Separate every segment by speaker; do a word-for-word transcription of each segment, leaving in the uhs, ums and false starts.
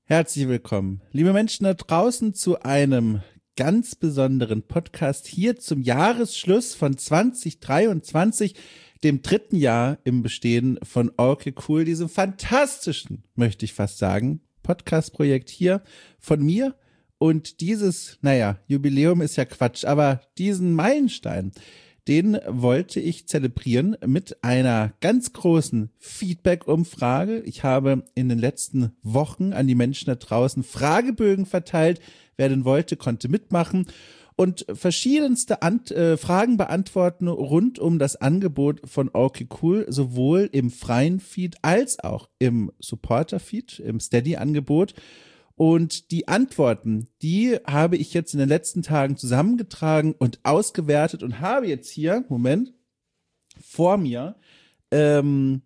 Speaker 1: Herzlich willkommen, liebe Menschen da draußen, zu einem ganz besonderen Podcast hier zum Jahresschluss von zwanzig dreiundzwanzig, dem dritten Jahr im Bestehen von Okay Cool, diesem fantastischen, möchte ich fast sagen, Podcast-Projekt hier von mir. Und dieses, naja, Jubiläum ist ja Quatsch, aber diesen Meilenstein, den wollte ich zelebrieren mit einer ganz großen Feedback-Umfrage. Ich habe in den letzten Wochen an die Menschen da draußen Fragebögen verteilt. Wer denn wollte, konnte mitmachen und verschiedenste Ant- äh, Fragen beantworten rund um das Angebot von Okay Cool, sowohl im freien Feed als auch im Supporter-Feed, im Steady-Angebot. Und die Antworten, die habe ich jetzt in den letzten Tagen zusammengetragen und ausgewertet und habe jetzt hier, Moment, vor mir, ähm,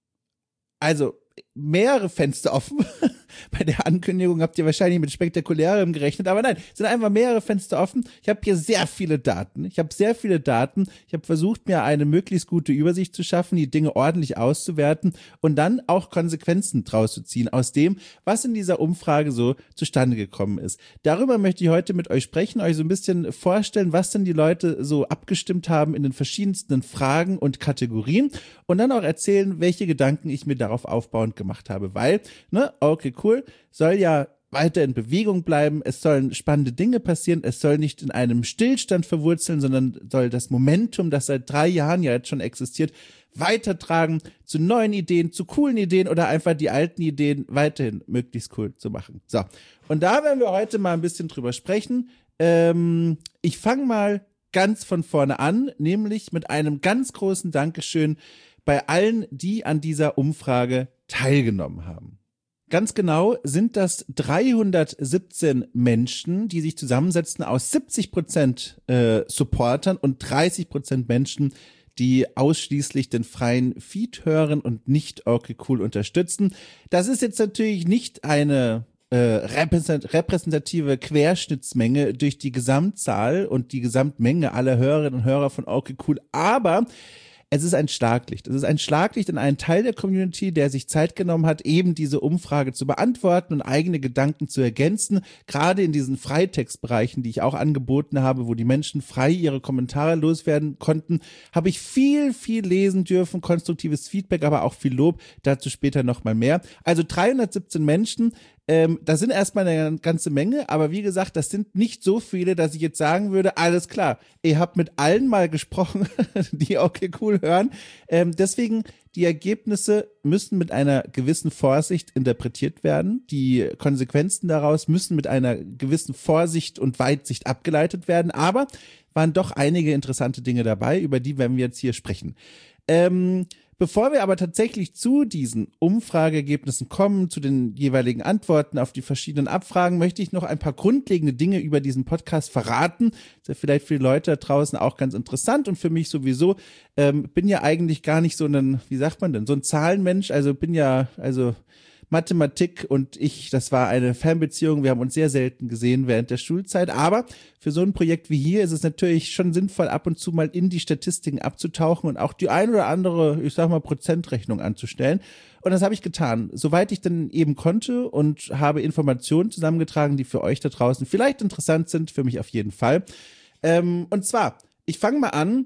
Speaker 1: also mehrere Fenster offen. Bei der Ankündigung habt ihr wahrscheinlich mit Spektakulärem gerechnet, aber nein, es sind einfach mehrere Fenster offen. Ich habe hier sehr viele Daten. Ich habe sehr viele Daten. Ich habe versucht, mir eine möglichst gute Übersicht zu schaffen, die Dinge ordentlich auszuwerten und dann auch Konsequenzen draus zu ziehen aus dem, was in dieser Umfrage so zustande gekommen ist. Darüber möchte ich heute mit euch sprechen, euch so ein bisschen vorstellen, was denn die Leute so abgestimmt haben in den verschiedensten Fragen und Kategorien und dann auch erzählen, welche Gedanken ich mir darauf aufbauend gemacht habe, weil, ne, okay, cool, soll ja weiter in Bewegung bleiben, es sollen spannende Dinge passieren, es soll nicht in einem Stillstand verwurzeln, sondern soll das Momentum, das seit drei Jahren ja jetzt schon existiert, weitertragen zu neuen Ideen, zu coolen Ideen oder einfach die alten Ideen weiterhin möglichst cool zu machen. So, und da werden wir heute mal ein bisschen drüber sprechen. Ähm, ich fange mal ganz von vorne an, nämlich mit einem ganz großen Dankeschön bei allen, die an dieser Umfrage teilgenommen haben. Ganz genau sind das dreihundertsiebzehn Menschen, die sich zusammensetzen aus siebzig Prozent äh, Supportern und dreißig Prozent Menschen, die ausschließlich den freien Feed hören und nicht Okay Cool unterstützen. Das ist jetzt natürlich nicht eine äh, repräsentative Querschnittsmenge durch die Gesamtzahl und die Gesamtmenge aller Hörerinnen und Hörer von Okay Cool, aber es ist ein Schlaglicht. Es ist ein Schlaglicht in einen Teil der Community, der sich Zeit genommen hat, eben diese Umfrage zu beantworten und eigene Gedanken zu ergänzen. Gerade in diesen Freitextbereichen, die ich auch angeboten habe, wo die Menschen frei ihre Kommentare loswerden konnten, habe ich viel, viel lesen dürfen, konstruktives Feedback, aber auch viel Lob. Dazu später nochmal mehr. Also dreihundertsiebzehn Menschen. Ähm, das sind erstmal eine ganze Menge, aber wie gesagt, das sind nicht so viele, dass ich jetzt sagen würde, alles klar, ihr habt mit allen mal gesprochen, die Okay Cool hören. Ähm, deswegen, die Ergebnisse müssen mit einer gewissen Vorsicht interpretiert werden. Die Konsequenzen daraus müssen mit einer gewissen Vorsicht und Weitsicht abgeleitet werden, aber waren doch einige interessante Dinge dabei, über die werden wir jetzt hier sprechen. Ähm, Bevor wir aber tatsächlich zu diesen Umfrageergebnissen kommen, zu den jeweiligen Antworten auf die verschiedenen Abfragen, möchte ich noch ein paar grundlegende Dinge über diesen Podcast verraten. Das ist ja vielleicht für die Leute da draußen auch ganz interessant und für mich sowieso. Ähm, bin ja eigentlich gar nicht so ein, wie sagt man denn, so ein Zahlenmensch. Also bin ja, also Mathematik und ich, das war eine Fernbeziehung. Wir haben uns sehr selten gesehen während der Schulzeit. Aber für so ein Projekt wie hier ist es natürlich schon sinnvoll, ab und zu mal in die Statistiken abzutauchen und auch die ein oder andere, ich sag mal, Prozentrechnung anzustellen. Und das habe ich getan, soweit ich dann eben konnte und habe Informationen zusammengetragen, die für euch da draußen vielleicht interessant sind, für mich auf jeden Fall. Ähm, und zwar, ich fange mal an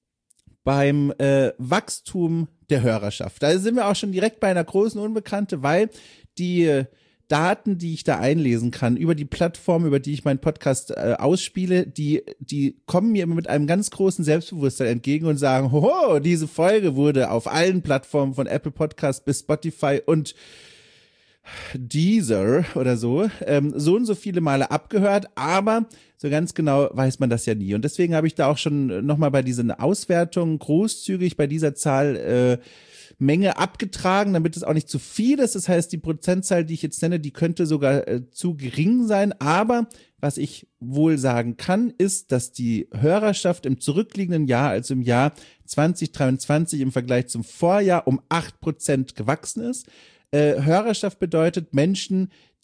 Speaker 1: beim äh, Wachstum der Hörerschaft. Da sind wir auch schon direkt bei einer großen Unbekannte, weil die äh, Daten, die ich da einlesen kann über die Plattform, über die ich meinen Podcast äh, ausspiele, die die kommen mir immer mit einem ganz großen Selbstbewusstsein entgegen und sagen, hoho, diese Folge wurde auf allen Plattformen von Apple Podcast bis Spotify und Deezer oder so, ähm, so und so viele Male abgehört, aber so ganz genau weiß man das ja nie. Und deswegen habe ich da auch schon nochmal bei diesen Auswertungen großzügig bei dieser Zahl äh, Menge abgetragen, damit es auch nicht zu viel ist. Das heißt, die Prozentzahl, die ich jetzt nenne, die könnte sogar äh, zu gering sein. Aber was ich wohl sagen kann, ist, dass die Hörerschaft im zurückliegenden Jahr, also im Jahr zwanzig dreiundzwanzig im Vergleich zum Vorjahr um acht Prozent gewachsen ist. Äh, Hörerschaft bedeutet Menschen,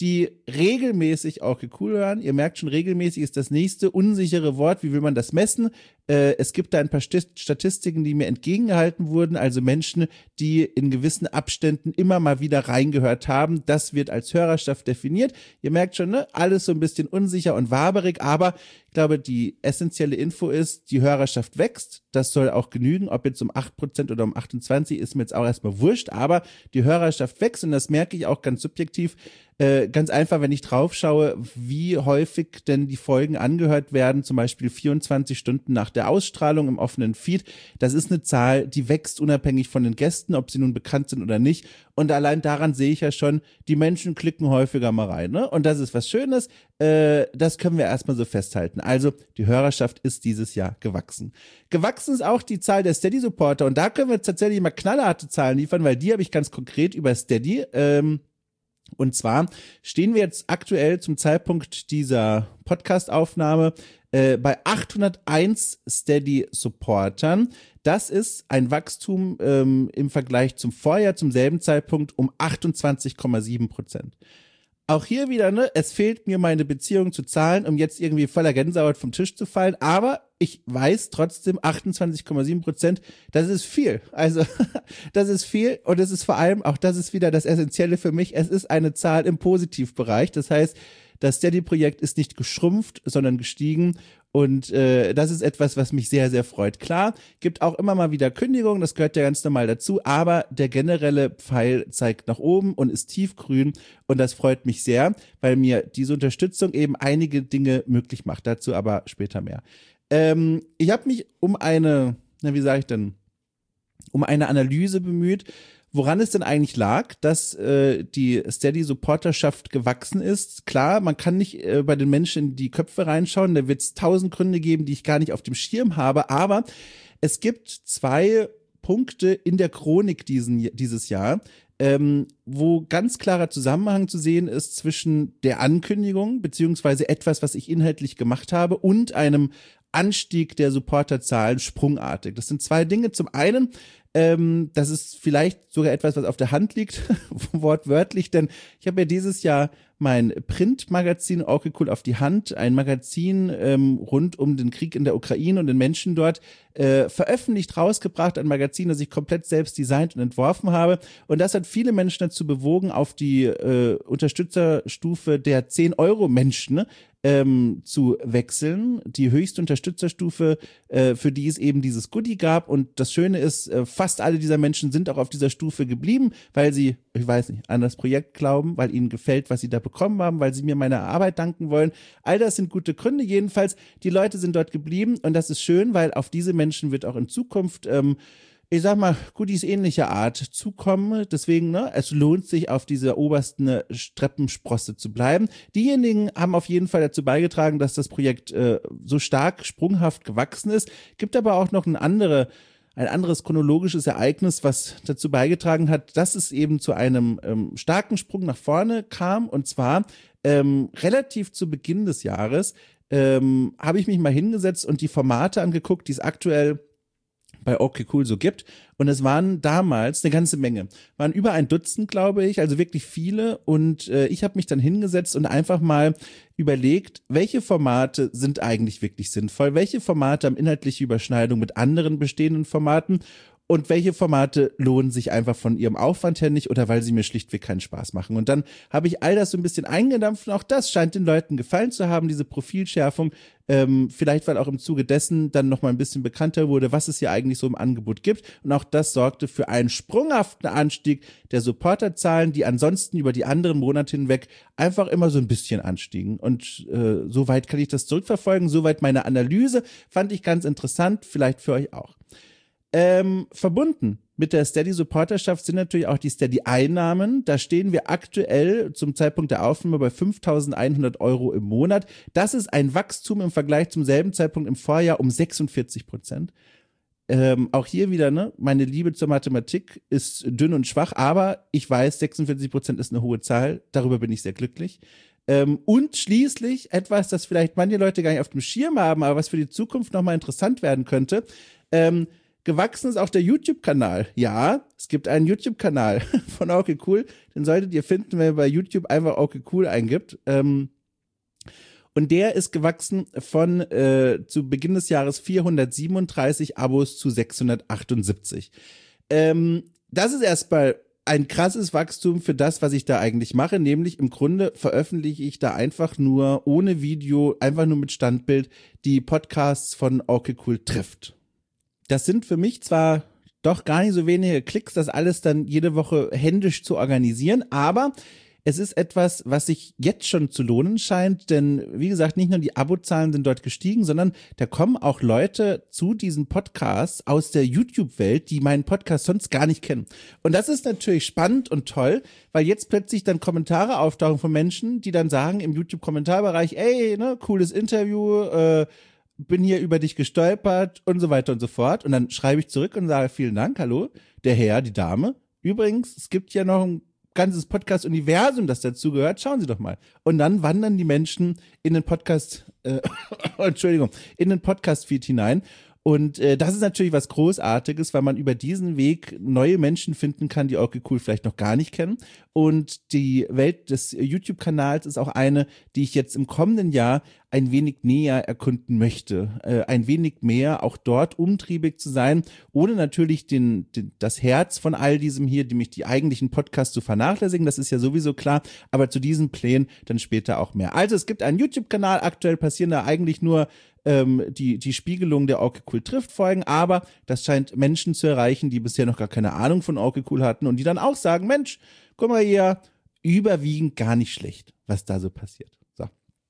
Speaker 1: die regelmäßig auch cool hören. Ihr merkt schon, regelmäßig ist das nächste unsichere Wort. Wie will man das messen? Äh, es gibt da ein paar Statistiken, die mir entgegengehalten wurden. Also Menschen, die in gewissen Abständen immer mal wieder reingehört haben. Das wird als Hörerschaft definiert. Ihr merkt schon, ne? Alles so ein bisschen unsicher und waberig. Aber ich glaube, die essentielle Info ist, die Hörerschaft wächst. Das soll auch genügen. Ob jetzt um acht Prozent oder um achtundzwanzig ist mir jetzt auch erstmal wurscht. Aber die Hörerschaft wächst und das merke ich auch ganz subjektiv. Äh, ganz einfach, wenn ich drauf schaue, wie häufig denn die Folgen angehört werden, zum Beispiel vierundzwanzig Stunden nach der Ausstrahlung im offenen Feed. Das ist eine Zahl, die wächst unabhängig von den Gästen, ob sie nun bekannt sind oder nicht. Und allein daran sehe ich ja schon, die Menschen klicken häufiger mal rein, ne? Und das ist was Schönes. Äh, das können wir erstmal so festhalten. Also, die Hörerschaft ist dieses Jahr gewachsen. Gewachsen ist auch die Zahl der Steady-Supporter. Und da können wir tatsächlich mal knallharte Zahlen liefern, weil die habe ich ganz konkret über Steady. Ähm, Und zwar stehen wir jetzt aktuell zum Zeitpunkt dieser Podcast-Aufnahme äh, bei achthunderteins Steady-Supportern. Das ist ein Wachstum ähm, im Vergleich zum Vorjahr, zum selben Zeitpunkt, um achtundzwanzig Komma sieben Prozent. Auch hier wieder, ne, es fehlt mir meine Beziehung zu Zahlen, um jetzt irgendwie voller Gänsehaut vom Tisch zu fallen, aber ich weiß trotzdem, achtundzwanzig Komma sieben Prozent, das ist viel. Also, das ist viel und es ist vor allem, auch das ist wieder das Essentielle für mich, es ist eine Zahl im Positivbereich. Das heißt, das Steady-Projekt ist nicht geschrumpft, sondern gestiegen und äh, das ist etwas, was mich sehr, sehr freut. Klar, gibt auch immer mal wieder Kündigungen, das gehört ja ganz normal dazu, aber der generelle Pfeil zeigt nach oben und ist tiefgrün und das freut mich sehr, weil mir diese Unterstützung eben einige Dinge möglich macht. Dazu aber später mehr. Ähm, ich habe mich um eine, na wie sage ich denn, um eine Analyse bemüht, woran es denn eigentlich lag, dass äh, die Steady-Supporterschaft gewachsen ist. Klar, man kann nicht äh, bei den Menschen in die Köpfe reinschauen, da wird es tausend Gründe geben, die ich gar nicht auf dem Schirm habe, aber es gibt zwei Punkte in der Chronik diesen, dieses Jahr, ähm, wo ganz klarer Zusammenhang zu sehen ist zwischen der Ankündigung, beziehungsweise etwas, was ich inhaltlich gemacht habe, und einem Anstieg der Supporterzahlen sprungartig. Das sind zwei Dinge. Zum einen, ähm, das ist vielleicht sogar etwas, was auf der Hand liegt, wortwörtlich, denn ich habe ja dieses Jahr mein Printmagazin okay cool auf die Hand, ein Magazin ähm, rund um den Krieg in der Ukraine und den Menschen dort, äh, veröffentlicht, rausgebracht, ein Magazin, das ich komplett selbst designt und entworfen habe. Und das hat viele Menschen dazu bewogen, auf die äh, Unterstützerstufe der zehn Euro Menschen, ne, ähm, zu wechseln. Die höchste Unterstützerstufe, äh, für die es eben dieses Goodie gab. Und das Schöne ist, äh, fast alle dieser Menschen sind auch auf dieser Stufe geblieben, weil sie, ich weiß nicht, an das Projekt glauben, weil ihnen gefällt, was sie da bekommen haben, weil sie mir meine Arbeit danken wollen. All das sind gute Gründe. Jedenfalls, die Leute sind dort geblieben und das ist schön, weil auf diese Menschen wird auch in Zukunft ähm, ich sag mal, Goodies ähnlicher Art zukommen. Deswegen, ne, es lohnt sich, auf dieser obersten Treppensprosse zu bleiben. Diejenigen haben auf jeden Fall dazu beigetragen, dass das Projekt äh, so stark sprunghaft gewachsen ist. Gibt aber auch noch ein andere ein anderes chronologisches Ereignis, was dazu beigetragen hat, dass es eben zu einem ähm, starken Sprung nach vorne kam. Und zwar ähm, relativ zu Beginn des Jahres ähm, habe ich mich mal hingesetzt und die Formate angeguckt, die es aktuell bei okay cool so gibt. Und es waren damals eine ganze Menge. Waren über ein Dutzend, glaube ich, also wirklich viele. Und äh, ich habe mich dann hingesetzt und einfach mal überlegt, welche Formate sind eigentlich wirklich sinnvoll, welche Formate haben inhaltliche Überschneidung mit anderen bestehenden Formaten und welche Formate lohnen sich einfach von ihrem Aufwand her nicht oder weil sie mir schlichtweg keinen Spaß machen. Und dann habe ich all das so ein bisschen eingedampft und auch das scheint den Leuten gefallen zu haben, diese Profilschärfung. Ähm, vielleicht, weil auch im Zuge dessen dann nochmal ein bisschen bekannter wurde, was es hier eigentlich so im Angebot gibt. Und auch das sorgte für einen sprunghaften Anstieg der Supporterzahlen, die ansonsten über die anderen Monate hinweg einfach immer so ein bisschen anstiegen. Und äh, soweit kann ich das zurückverfolgen. Soweit meine Analyse, fand ich ganz interessant, vielleicht für euch auch. Ähm, verbunden mit der Steady-Supporterschaft sind natürlich auch die Steady-Einnahmen. Da stehen wir aktuell zum Zeitpunkt der Aufnahme bei fünftausendeinhundert Euro im Monat. Das ist ein Wachstum im Vergleich zum selben Zeitpunkt im Vorjahr um sechsundvierzig Prozent. Ähm, auch hier wieder, ne, meine Liebe zur Mathematik ist dünn und schwach, aber ich weiß, sechsundvierzig Prozent ist eine hohe Zahl. Darüber bin ich sehr glücklich. Ähm, und schließlich etwas, das vielleicht manche Leute gar nicht auf dem Schirm haben, aber was für die Zukunft nochmal interessant werden könnte. Ähm, gewachsen ist auch der YouTube-Kanal. Ja, es gibt einen YouTube-Kanal von Okay Cool. Den solltet ihr finden, wenn ihr bei YouTube einfach Okay Cool eingibt. Ähm, und der ist gewachsen von äh, zu Beginn des Jahres vierhundertsiebenunddreißig Abos zu sechshundertachtundsiebzig. Ähm, das ist erstmal ein krasses Wachstum für das, was ich da eigentlich mache, nämlich im Grunde veröffentliche ich da einfach nur ohne Video, einfach nur mit Standbild die Podcasts von Okay Cool trifft. Das sind für mich zwar doch gar nicht so wenige Klicks, das alles dann jede Woche händisch zu organisieren, aber es ist etwas, was sich jetzt schon zu lohnen scheint, denn wie gesagt, nicht nur die Abozahlen sind dort gestiegen, sondern da kommen auch Leute zu diesen Podcasts aus der YouTube-Welt, die meinen Podcast sonst gar nicht kennen. Und das ist natürlich spannend und toll, weil jetzt plötzlich dann Kommentare auftauchen von Menschen, die dann sagen im YouTube-Kommentarbereich, ey, ne, cooles Interview, äh, bin hier über dich gestolpert und so weiter und so fort. Und dann schreibe ich zurück und sage, vielen Dank, hallo, der Herr, die Dame. Übrigens, es gibt ja noch ein ganzes Podcast-Universum, das dazu gehört, schauen Sie doch mal. Und dann wandern die Menschen in den Podcast, äh, Entschuldigung, in den Podcast-Feed hinein. Und äh, das ist natürlich was Großartiges, weil man über diesen Weg neue Menschen finden kann, die Okay Cool vielleicht noch gar nicht kennen. Und die Welt des YouTube-Kanals ist auch eine, die ich jetzt im kommenden Jahr ein wenig näher erkunden möchte. Äh, ein wenig mehr auch dort umtriebig zu sein, ohne natürlich den, den, das Herz von all diesem hier, nämlich die eigentlichen Podcasts zu vernachlässigen. Das ist ja sowieso klar. Aber zu diesen Plänen dann später auch mehr. Also es gibt einen YouTube-Kanal. Aktuell passieren da eigentlich nur ähm, die, die Spiegelung der Okay Cool trifft Folgen. Aber das scheint Menschen zu erreichen, die bisher noch gar keine Ahnung von Okay Cool hatten und die dann auch sagen, Mensch, guck mal hier, überwiegend gar nicht schlecht, was da so passiert. So.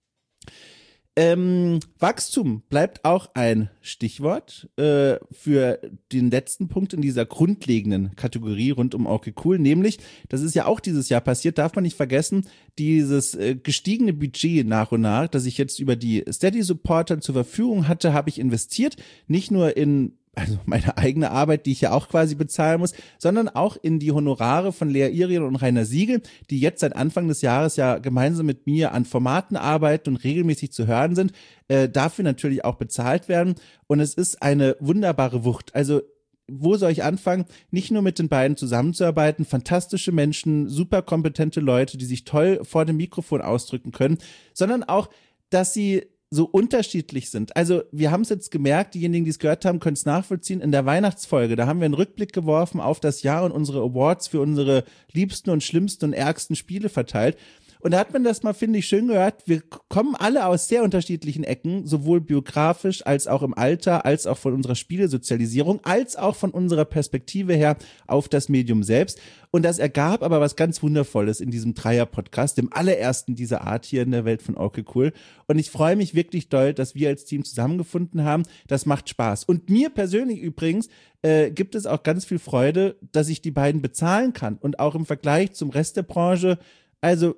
Speaker 1: Ähm, Wachstum bleibt auch ein Stichwort äh, für den letzten Punkt in dieser grundlegenden Kategorie rund um Okay Cool, nämlich, das ist ja auch dieses Jahr passiert, darf man nicht vergessen, dieses äh, gestiegene Budget nach und nach, das ich jetzt über die Steady-Supporter zur Verfügung hatte, habe ich investiert, nicht nur in also meine eigene Arbeit, die ich ja auch quasi bezahlen muss, sondern auch in die Honorare von Lea Irion und Rainer Siegel, die jetzt seit Anfang des Jahres ja gemeinsam mit mir an Formaten arbeiten und regelmäßig zu hören sind, äh, dafür natürlich auch bezahlt werden. Und es ist eine wunderbare Wucht. Also wo soll ich anfangen? Nicht nur mit den beiden zusammenzuarbeiten, fantastische Menschen, super kompetente Leute, die sich toll vor dem Mikrofon ausdrücken können, sondern auch, dass sie so unterschiedlich sind. Also wir haben es jetzt gemerkt, diejenigen, die es gehört haben, können es nachvollziehen. In der Weihnachtsfolge, da haben wir einen Rückblick geworfen auf das Jahr und unsere Awards für unsere liebsten und schlimmsten und ärgsten Spiele verteilt. Und da hat man das mal, finde ich, schön gehört. Wir kommen alle aus sehr unterschiedlichen Ecken, sowohl biografisch als auch im Alter, als auch von unserer Spielesozialisierung, als auch von unserer Perspektive her auf das Medium selbst. Und das ergab aber was ganz Wundervolles in diesem Dreier-Podcast, dem allerersten dieser Art hier in der Welt von Okay Cool. Und ich freue mich wirklich doll, dass wir als Team zusammengefunden haben. Das macht Spaß. Und mir persönlich übrigens äh, gibt es auch ganz viel Freude, dass ich die beiden bezahlen kann. Und auch im Vergleich zum Rest der Branche, also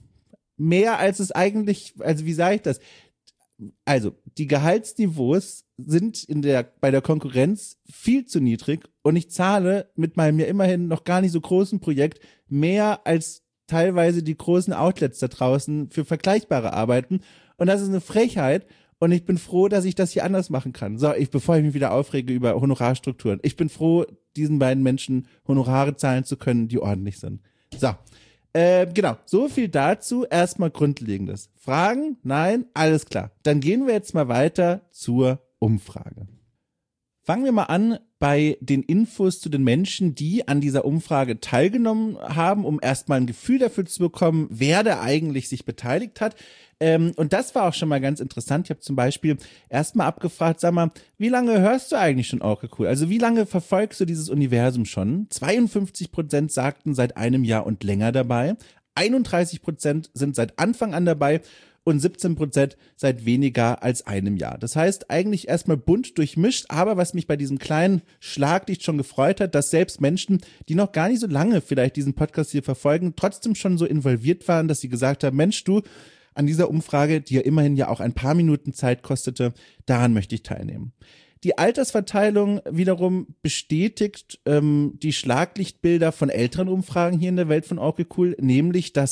Speaker 1: mehr als es eigentlich, also wie sage ich das? Also die Gehaltsniveaus sind in der bei der Konkurrenz viel zu niedrig und ich zahle mit meinem ja immerhin noch gar nicht so großen Projekt mehr als teilweise die großen Outlets da draußen für vergleichbare Arbeiten und das ist eine Frechheit und ich bin froh, dass ich das hier anders machen kann. So, ich, bevor ich mich wieder aufrege über Honorarstrukturen, ich bin froh, diesen beiden Menschen Honorare zahlen zu können, die ordentlich sind. So. Äh, genau, so viel dazu. Erstmal Grundlegendes. Fragen? Nein? Alles klar. Dann gehen wir jetzt mal weiter zur Umfrage. Fangen wir mal an bei den Infos zu den Menschen, die an dieser Umfrage teilgenommen haben, um erstmal ein Gefühl dafür zu bekommen, wer da eigentlich sich beteiligt hat. Ähm, und das war auch schon mal ganz interessant. Ich habe zum Beispiel erstmal abgefragt, sag mal, wie lange hörst du eigentlich schon Okay Cool? Also wie lange verfolgst du dieses Universum schon? zweiundfünfzig Prozent sagten seit einem Jahr und länger dabei. einunddreißig Prozent sind seit Anfang an dabei. Und siebzehn Prozent seit weniger als einem Jahr. Das heißt, eigentlich erstmal bunt durchmischt, aber was mich bei diesem kleinen Schlaglicht schon gefreut hat, dass selbst Menschen, die noch gar nicht so lange vielleicht diesen Podcast hier verfolgen, trotzdem schon so involviert waren, dass sie gesagt haben, Mensch, du, an dieser Umfrage, die ja immerhin ja auch ein paar Minuten Zeit kostete, daran möchte ich teilnehmen. Die Altersverteilung wiederum bestätigt ähm, die Schlaglichtbilder von älteren Umfragen hier in der Welt von Okay Cool, nämlich, dass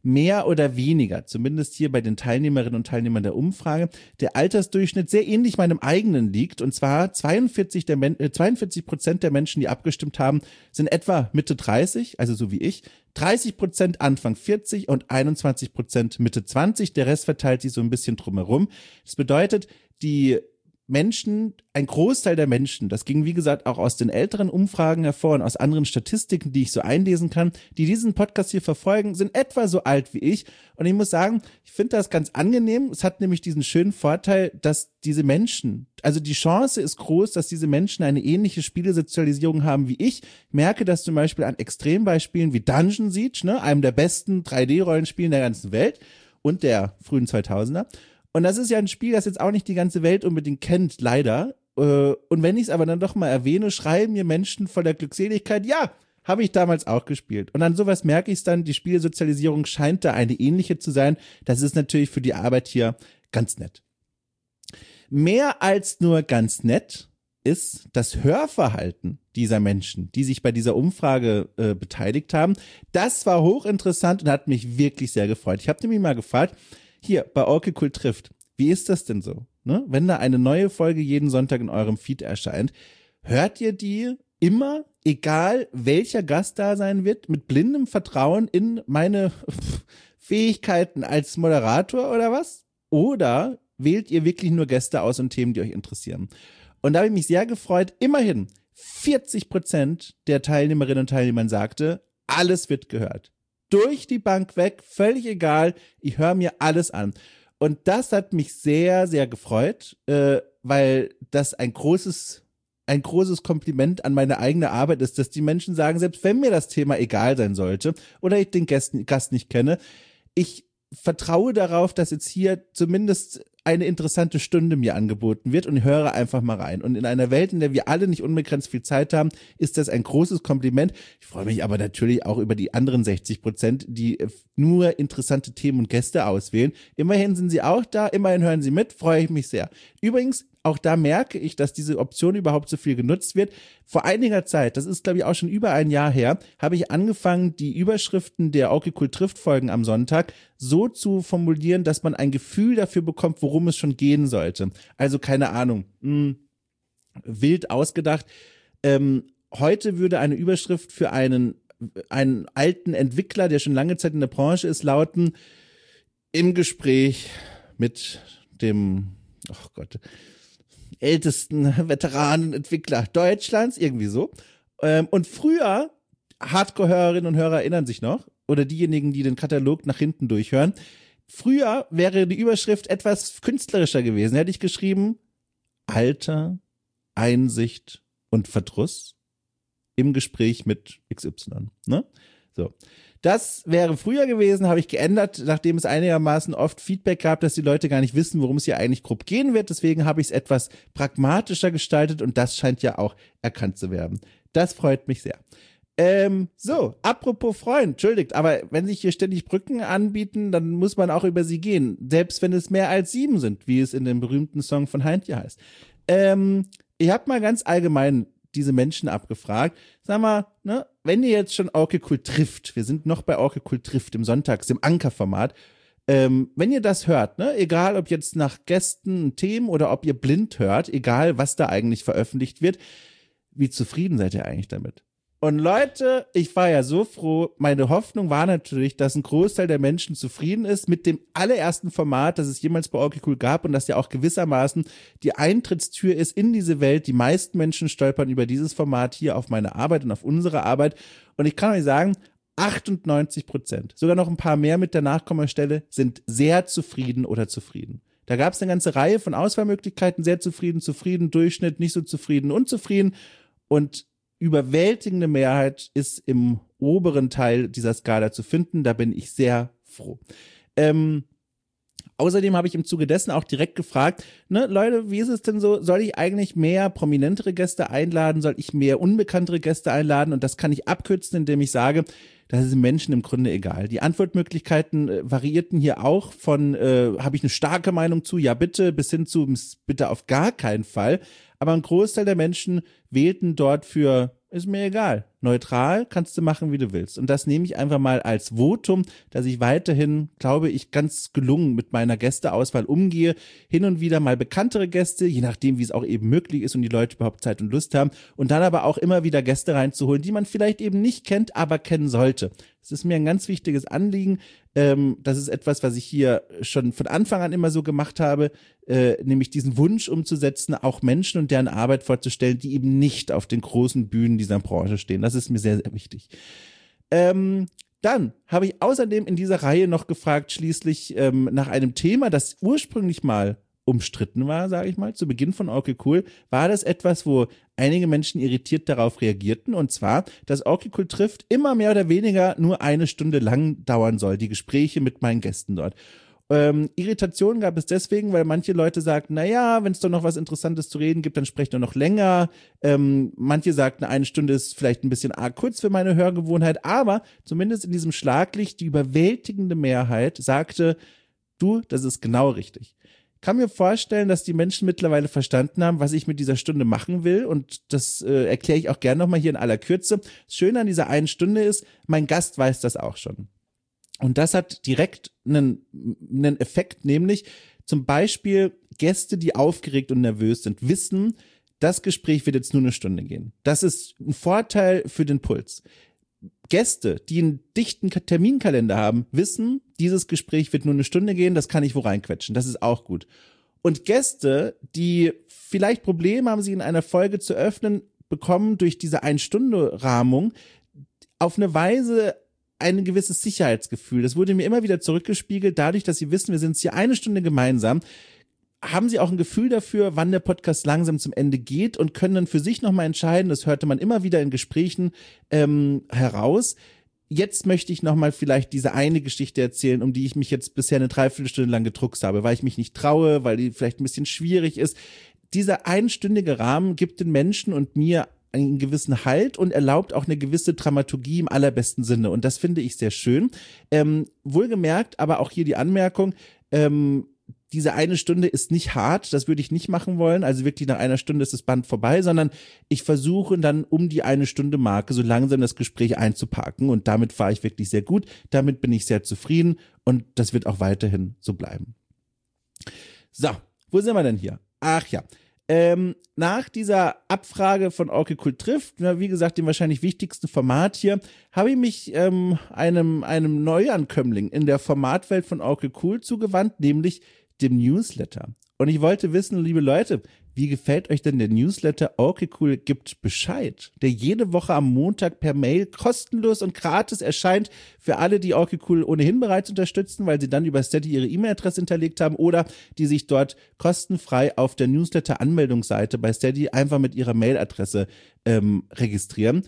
Speaker 1: mehr oder weniger, zumindest hier bei den Teilnehmerinnen und Teilnehmern der Umfrage, der Altersdurchschnitt sehr ähnlich meinem eigenen liegt. Und zwar zweiundvierzig der Men- äh, zweiundvierzig Prozent der Menschen, die abgestimmt haben, sind etwa Mitte dreißig, also so wie ich. dreißig Prozent Anfang vierzig und einundzwanzig Prozent Mitte zwanzig. Der Rest verteilt sich so ein bisschen drumherum. Das bedeutet, die Menschen, ein Großteil der Menschen, das ging wie gesagt auch aus den älteren Umfragen hervor und aus anderen Statistiken, die ich so einlesen kann, die diesen Podcast hier verfolgen, sind etwa so alt wie ich. Und ich muss sagen, ich finde das ganz angenehm. Es hat nämlich diesen schönen Vorteil, dass diese Menschen, also die Chance ist groß, dass diese Menschen eine ähnliche Spielesozialisierung haben wie ich. Ich merke das zum Beispiel an Extrembeispielen wie Dungeon Siege, ne, einem der besten drei D-Rollenspielen der ganzen Welt und der frühen zweitausender. Und das ist ja ein Spiel, das jetzt auch nicht die ganze Welt unbedingt kennt, leider. Und wenn ich es aber dann doch mal erwähne, schreiben mir Menschen voller Glückseligkeit, ja, habe ich damals auch gespielt. Und an sowas merke ich es dann, die Spielesozialisierung scheint da eine ähnliche zu sein. Das ist natürlich für die Arbeit hier ganz nett. Mehr als nur ganz nett ist das Hörverhalten dieser Menschen, die sich bei dieser Umfrage äh, beteiligt haben. Das war hochinteressant und hat mich wirklich sehr gefreut. Ich habe nämlich mal gefragt, hier, bei Okay Cool trifft. Wie ist das denn so? Ne? Wenn da eine neue Folge jeden Sonntag in eurem Feed erscheint, hört ihr die immer, egal welcher Gast da sein wird, mit blindem Vertrauen in meine Fähigkeiten als Moderator oder was? Oder wählt ihr wirklich nur Gäste aus und Themen, die euch interessieren? Und da habe ich mich sehr gefreut. Immerhin vierzig Prozent der Teilnehmerinnen und Teilnehmer sagte, alles wird gehört. Durch die Bank weg, völlig egal, ich höre mir alles an. Und das hat mich sehr, sehr gefreut, äh, weil das ein großes, ein großes Kompliment an meine eigene Arbeit ist, dass die Menschen sagen, selbst wenn mir das Thema egal sein sollte oder ich den Gast, Gast nicht kenne, ich vertraue darauf, dass jetzt hier zumindest eine interessante Stunde mir angeboten wird und höre einfach mal rein. Und in einer Welt, in der wir alle nicht unbegrenzt viel Zeit haben, ist das ein großes Kompliment. Ich freue mich aber natürlich auch über die anderen sechzig Prozent, die nur interessante Themen und Gäste auswählen. Immerhin sind sie auch da, immerhin hören sie mit, freue ich mich sehr. Übrigens, auch da merke ich, dass diese Option überhaupt so viel genutzt wird. Vor einiger Zeit, das ist glaube ich auch schon über ein Jahr her, habe ich angefangen, die Überschriften der Okay Cool trifft Folgen am Sonntag so zu formulieren, dass man ein Gefühl dafür bekommt, worum es schon gehen sollte. Also keine Ahnung, mh, wild ausgedacht. Ähm, heute würde eine Überschrift für einen, einen alten Entwickler, der schon lange Zeit in der Branche ist, lauten: Im Gespräch mit dem, oh Gott, ältesten Veteranenentwickler Deutschlands, irgendwie so. Ähm, und früher, Hardcore-Hörerinnen und Hörer erinnern sich noch, oder diejenigen, die den Katalog nach hinten durchhören, früher wäre die Überschrift etwas künstlerischer gewesen. Hätte ich geschrieben: Alter, Einsicht und Verdruss im Gespräch mit X Y. Ne? So. Das wäre früher gewesen, habe ich geändert, nachdem es einigermaßen oft Feedback gab, dass die Leute gar nicht wissen, worum es hier eigentlich grob gehen wird. Deswegen habe ich es etwas pragmatischer gestaltet und das scheint ja auch erkannt zu werden. Das freut mich sehr. Ähm, so, apropos freuen, entschuldigt, aber wenn sich hier ständig Brücken anbieten, dann muss man auch über sie gehen. Selbst wenn es mehr als sieben sind, wie es in dem berühmten Song von Heintje heißt. Ähm, ich habe mal ganz allgemein diese Menschen abgefragt. Sag mal, ne, wenn ihr jetzt schon Okay Cool trifft, wir sind noch bei Okay Cool trifft im Sonntags, im Ankerformat, ähm, wenn ihr das hört, ne, egal ob jetzt nach Gästen, Themen oder ob ihr blind hört, egal was da eigentlich veröffentlicht wird, wie zufrieden seid ihr eigentlich damit? Und Leute, ich war ja so froh, meine Hoffnung war natürlich, dass ein Großteil der Menschen zufrieden ist mit dem allerersten Format, das es jemals bei Okay Cool gab und das ja auch gewissermaßen die Eintrittstür ist in diese Welt. Die meisten Menschen stolpern über dieses Format hier auf meine Arbeit und auf unsere Arbeit. Und ich kann euch sagen, achtundneunzig Prozent, sogar noch ein paar mehr mit der Nachkommastelle, sind sehr zufrieden oder zufrieden. Da gab es eine ganze Reihe von Auswahlmöglichkeiten, sehr zufrieden, zufrieden, Durchschnitt, nicht so zufrieden, unzufrieden. Und überwältigende Mehrheit ist im oberen Teil dieser Skala zu finden. Da bin ich sehr froh. Ähm, außerdem habe ich im Zuge dessen auch direkt gefragt, ne, Leute, wie ist es denn so? Soll ich eigentlich mehr prominentere Gäste einladen? Soll ich mehr unbekanntere Gäste einladen? Und das kann ich abkürzen, indem ich sage, das ist den Menschen im Grunde egal. Die Antwortmöglichkeiten äh, variierten hier auch von, äh, habe ich eine starke Meinung zu, ja bitte, bis hin zu, bitte auf gar keinen Fall. Aber ein Großteil der Menschen wählten dort für, ist mir egal. neutral, kannst du machen, wie du willst. Und das nehme ich einfach mal als Votum, dass ich weiterhin, glaube ich, ganz gelungen mit meiner Gästeauswahl umgehe. Hin und wieder mal bekanntere Gäste, je nachdem, wie es auch eben möglich ist und die Leute überhaupt Zeit und Lust haben. Und dann aber auch immer wieder Gäste reinzuholen, die man vielleicht eben nicht kennt, aber kennen sollte. Das ist mir ein ganz wichtiges Anliegen. Ähm, das ist etwas, was ich hier schon von Anfang an immer so gemacht habe, äh, nämlich diesen Wunsch umzusetzen, auch Menschen und deren Arbeit vorzustellen, die eben nicht auf den großen Bühnen dieser Branche stehen. Das ist mir sehr, sehr wichtig. Ähm, dann habe ich außerdem in dieser Reihe noch gefragt, schließlich ähm, nach einem Thema, das ursprünglich mal umstritten war, sage ich mal, zu Beginn von Okay Cool, war das etwas, wo einige Menschen irritiert darauf reagierten, und zwar, dass Okay Cool trifft immer mehr oder weniger nur eine Stunde lang dauern soll, die Gespräche mit meinen Gästen dort. Ähm, Irritationen gab es deswegen, weil manche Leute sagten, na ja, wenn es doch noch was Interessantes zu reden gibt, dann sprecht doch noch länger. Ähm, manche sagten, eine Stunde ist vielleicht ein bisschen arg kurz für meine Hörgewohnheit, aber zumindest in diesem Schlaglicht, die überwältigende Mehrheit sagte, du, das ist genau richtig. Kann mir vorstellen, dass die Menschen mittlerweile verstanden haben, was ich mit dieser Stunde machen will, und das äh, erkläre ich auch gerne nochmal hier in aller Kürze. Das Schöne an dieser einen Stunde ist, mein Gast weiß das auch schon. Und das hat direkt einen, einen Effekt, nämlich zum Beispiel Gäste, die aufgeregt und nervös sind, wissen, das Gespräch wird jetzt nur eine Stunde gehen. Das ist ein Vorteil für den Puls. Gäste, die einen dichten Terminkalender haben, wissen, dieses Gespräch wird nur eine Stunde gehen, das kann ich wo reinquetschen, das ist auch gut. Und Gäste, die vielleicht Probleme haben, sich in einer Folge zu öffnen, bekommen durch diese Ein-Stunde-Rahmung auf eine Weise ein gewisses Sicherheitsgefühl. Das wurde mir immer wieder zurückgespiegelt, dadurch, dass sie wissen, wir sind hier eine Stunde gemeinsam, haben sie auch ein Gefühl dafür, wann der Podcast langsam zum Ende geht, und können dann für sich nochmal entscheiden, das hörte man immer wieder in Gesprächen ähm, heraus, jetzt möchte ich nochmal vielleicht diese eine Geschichte erzählen, um die ich mich jetzt bisher eine Dreiviertelstunde lang gedruckst habe, weil ich mich nicht traue, weil die vielleicht ein bisschen schwierig ist. Dieser einstündige Rahmen gibt den Menschen und mir einen gewissen Halt und erlaubt auch eine gewisse Dramaturgie im allerbesten Sinne, und das finde ich sehr schön. Ähm, wohlgemerkt, aber auch hier die Anmerkung, ähm, diese eine Stunde ist nicht hart, das würde ich nicht machen wollen, also wirklich nach einer Stunde ist das Band vorbei, sondern ich versuche dann um die eine Stunde Marke so langsam das Gespräch einzuparken, und damit fahre ich wirklich sehr gut, damit bin ich sehr zufrieden, und das wird auch weiterhin so bleiben. So, wo sind wir denn hier? Ach ja, ähm, nach dieser Abfrage von Okay Cool trifft, wie gesagt, dem wahrscheinlich wichtigsten Format hier, habe ich mich ähm, einem, einem Neuankömmling in der Formatwelt von Okay Cool zugewandt, nämlich dem Newsletter. Und ich wollte wissen, liebe Leute, wie gefällt euch denn der Newsletter Okay Cool gibt Bescheid, der jede Woche am Montag per Mail kostenlos und gratis erscheint für alle, die Okay Cool ohnehin bereits unterstützen, weil sie dann über Steady ihre E-Mail-Adresse hinterlegt haben, oder die sich dort kostenfrei auf der Newsletter-Anmeldungsseite bei Steady einfach mit ihrer Mailadresse ähm, registrieren.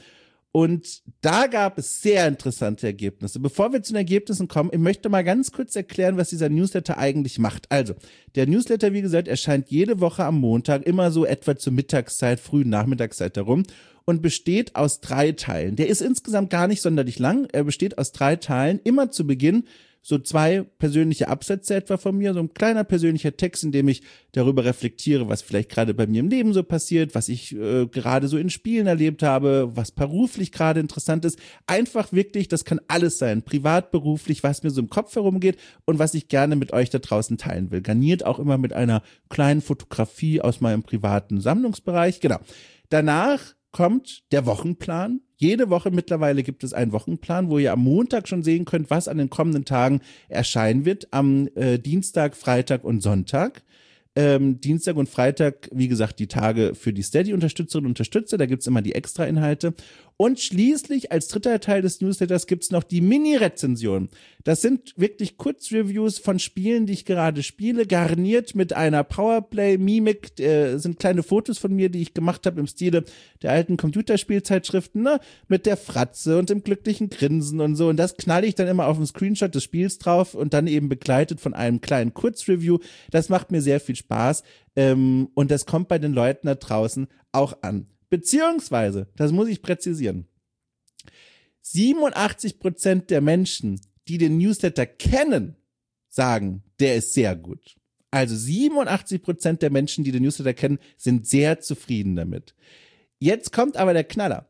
Speaker 1: Und da gab es sehr interessante Ergebnisse. Bevor wir zu den Ergebnissen kommen, ich möchte mal ganz kurz erklären, was dieser Newsletter eigentlich macht. Also, der Newsletter, wie gesagt, erscheint jede Woche am Montag, immer so etwa zur Mittagszeit, frühen Nachmittagszeit herum, und besteht aus drei Teilen. Der ist insgesamt gar nicht sonderlich lang. Er besteht aus drei Teilen. Immer zu Beginn so zwei persönliche Absätze etwa von mir, so ein kleiner persönlicher Text, in dem ich darüber reflektiere, was vielleicht gerade bei mir im Leben so passiert, was ich äh, gerade so in Spielen erlebt habe, was beruflich gerade interessant ist. Einfach wirklich, das kann alles sein, privat, beruflich, was mir so im Kopf herumgeht und was ich gerne mit euch da draußen teilen will. Garniert auch immer mit einer kleinen Fotografie aus meinem privaten Sammlungsbereich. Genau. Danach kommt der Wochenplan. Jede Woche mittlerweile gibt es einen Wochenplan, wo ihr am Montag schon sehen könnt, was an den kommenden Tagen erscheinen wird. Am äh, Dienstag, Freitag und Sonntag. Ähm, Dienstag und Freitag, wie gesagt, die Tage für die Steady-Unterstützerinnen und Unterstützer. Da gibt's immer die Extra-Inhalte. Und schließlich als dritter Teil des Newsletters gibt's noch die Mini-Rezensionen. Das sind wirklich Kurzreviews von Spielen, die ich gerade spiele, garniert mit einer Powerplay-Mimik. Äh, sind kleine Fotos von mir, die ich gemacht habe im Stile der alten Computerspielzeitschriften, ne? Mit der Fratze und dem glücklichen Grinsen und so. Und das knalle ich dann immer auf den Screenshot des Spiels drauf und dann eben begleitet von einem kleinen Kurzreview. Das macht mir sehr viel Spaß. Ähm, und das kommt bei den Leuten da draußen auch an. Beziehungsweise, das muss ich präzisieren, siebenundachtzig Prozent der Menschen, die den Newsletter kennen, sagen, der ist sehr gut. Also siebenundachtzig Prozent der Menschen, die den Newsletter kennen, sind sehr zufrieden damit. Jetzt kommt aber der Knaller.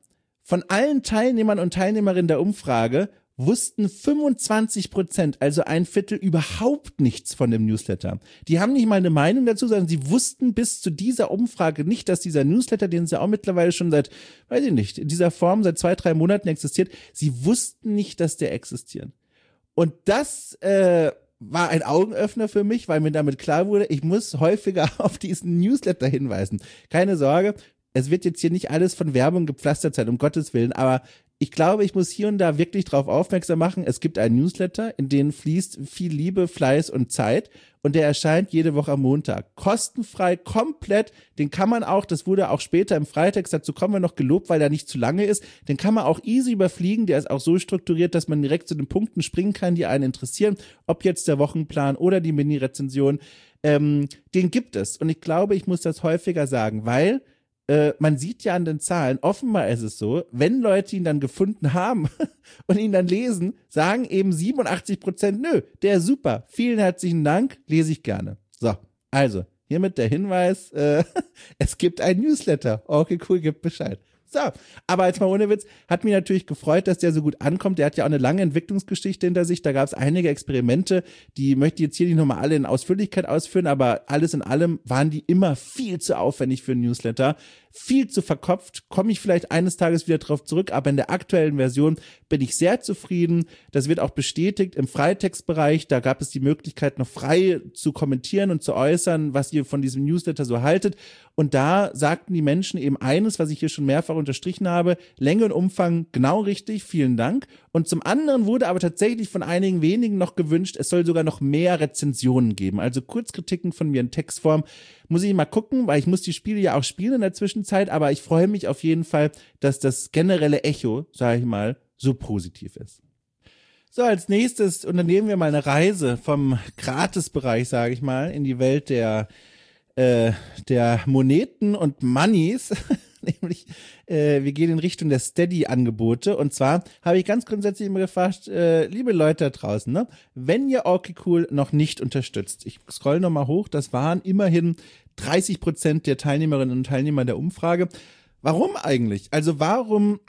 Speaker 1: Von allen Teilnehmern und Teilnehmerinnen der Umfrage wussten fünfundzwanzig Prozent, also ein Viertel, überhaupt nichts von dem Newsletter. Die haben nicht mal eine Meinung dazu, sondern sie wussten bis zu dieser Umfrage nicht, dass dieser Newsletter, den es ja auch mittlerweile schon seit, weiß ich nicht, in dieser Form seit zwei, drei Monaten existiert, sie wussten nicht, dass der existiert. Und das äh, war ein Augenöffner für mich, weil mir damit klar wurde, ich muss häufiger auf diesen Newsletter hinweisen. Keine Sorge, es wird jetzt hier nicht alles von Werbung gepflastert sein, um Gottes Willen, aber ich glaube, ich muss hier und da wirklich darauf aufmerksam machen, es gibt einen Newsletter, in den fließt viel Liebe, Fleiß und Zeit und der erscheint jede Woche am Montag. Kostenfrei, komplett, den kann man auch, das wurde auch später im Freitext, dazu kommen wir noch, gelobt, weil der nicht zu lange ist, den kann man auch easy überfliegen, der ist auch so strukturiert, dass man direkt zu den Punkten springen kann, die einen interessieren, ob jetzt der Wochenplan oder die Mini-Rezension, ähm, den gibt es und ich glaube, ich muss das häufiger sagen, weil Äh, man sieht ja an den Zahlen, offenbar ist es so, wenn Leute ihn dann gefunden haben und ihn dann lesen, sagen eben siebenundachtzig Prozent, nö, der ist super, vielen herzlichen Dank, lese ich gerne. So, also, hiermit der Hinweis, äh, es gibt ein Newsletter. Okay, cool, gibt Bescheid. So, aber jetzt mal ohne Witz, hat mich natürlich gefreut, dass der so gut ankommt. Der hat ja auch eine lange Entwicklungsgeschichte hinter sich. Da gab es einige Experimente, die möchte ich jetzt hier nicht nochmal alle in Ausführlichkeit ausführen, aber alles in allem waren die immer viel zu aufwendig für einen Newsletter, viel zu verkopft. Komme ich vielleicht eines Tages wieder drauf zurück, aber in der aktuellen Version bin ich sehr zufrieden. Das wird auch bestätigt im Freitextbereich. Da gab es die Möglichkeit, noch frei zu kommentieren und zu äußern, was ihr von diesem Newsletter so haltet. Und da sagten die Menschen eben eines, was ich hier schon mehrfach unterstrichen habe, Länge und Umfang genau richtig, vielen Dank. Und zum anderen wurde aber tatsächlich von einigen wenigen noch gewünscht, es soll sogar noch mehr Rezensionen geben. Also Kurzkritiken von mir in Textform. Muss ich mal gucken, weil ich muss die Spiele ja auch spielen in der Zwischenzeit, aber ich freue mich auf jeden Fall, dass das generelle Echo, sage ich mal, so positiv ist. So, als nächstes unternehmen wir mal eine Reise vom Gratisbereich, sage ich mal, in die Welt der äh, der Moneten und Moneys, nämlich äh, wir gehen in Richtung der Steady-Angebote und zwar habe ich ganz grundsätzlich immer gefragt, äh, liebe Leute da draußen, ne, wenn ihr OrkiCool noch nicht unterstützt, ich scroll nochmal hoch, das waren immerhin dreißig Prozent der Teilnehmerinnen und Teilnehmer der Umfrage. Warum eigentlich? Also warum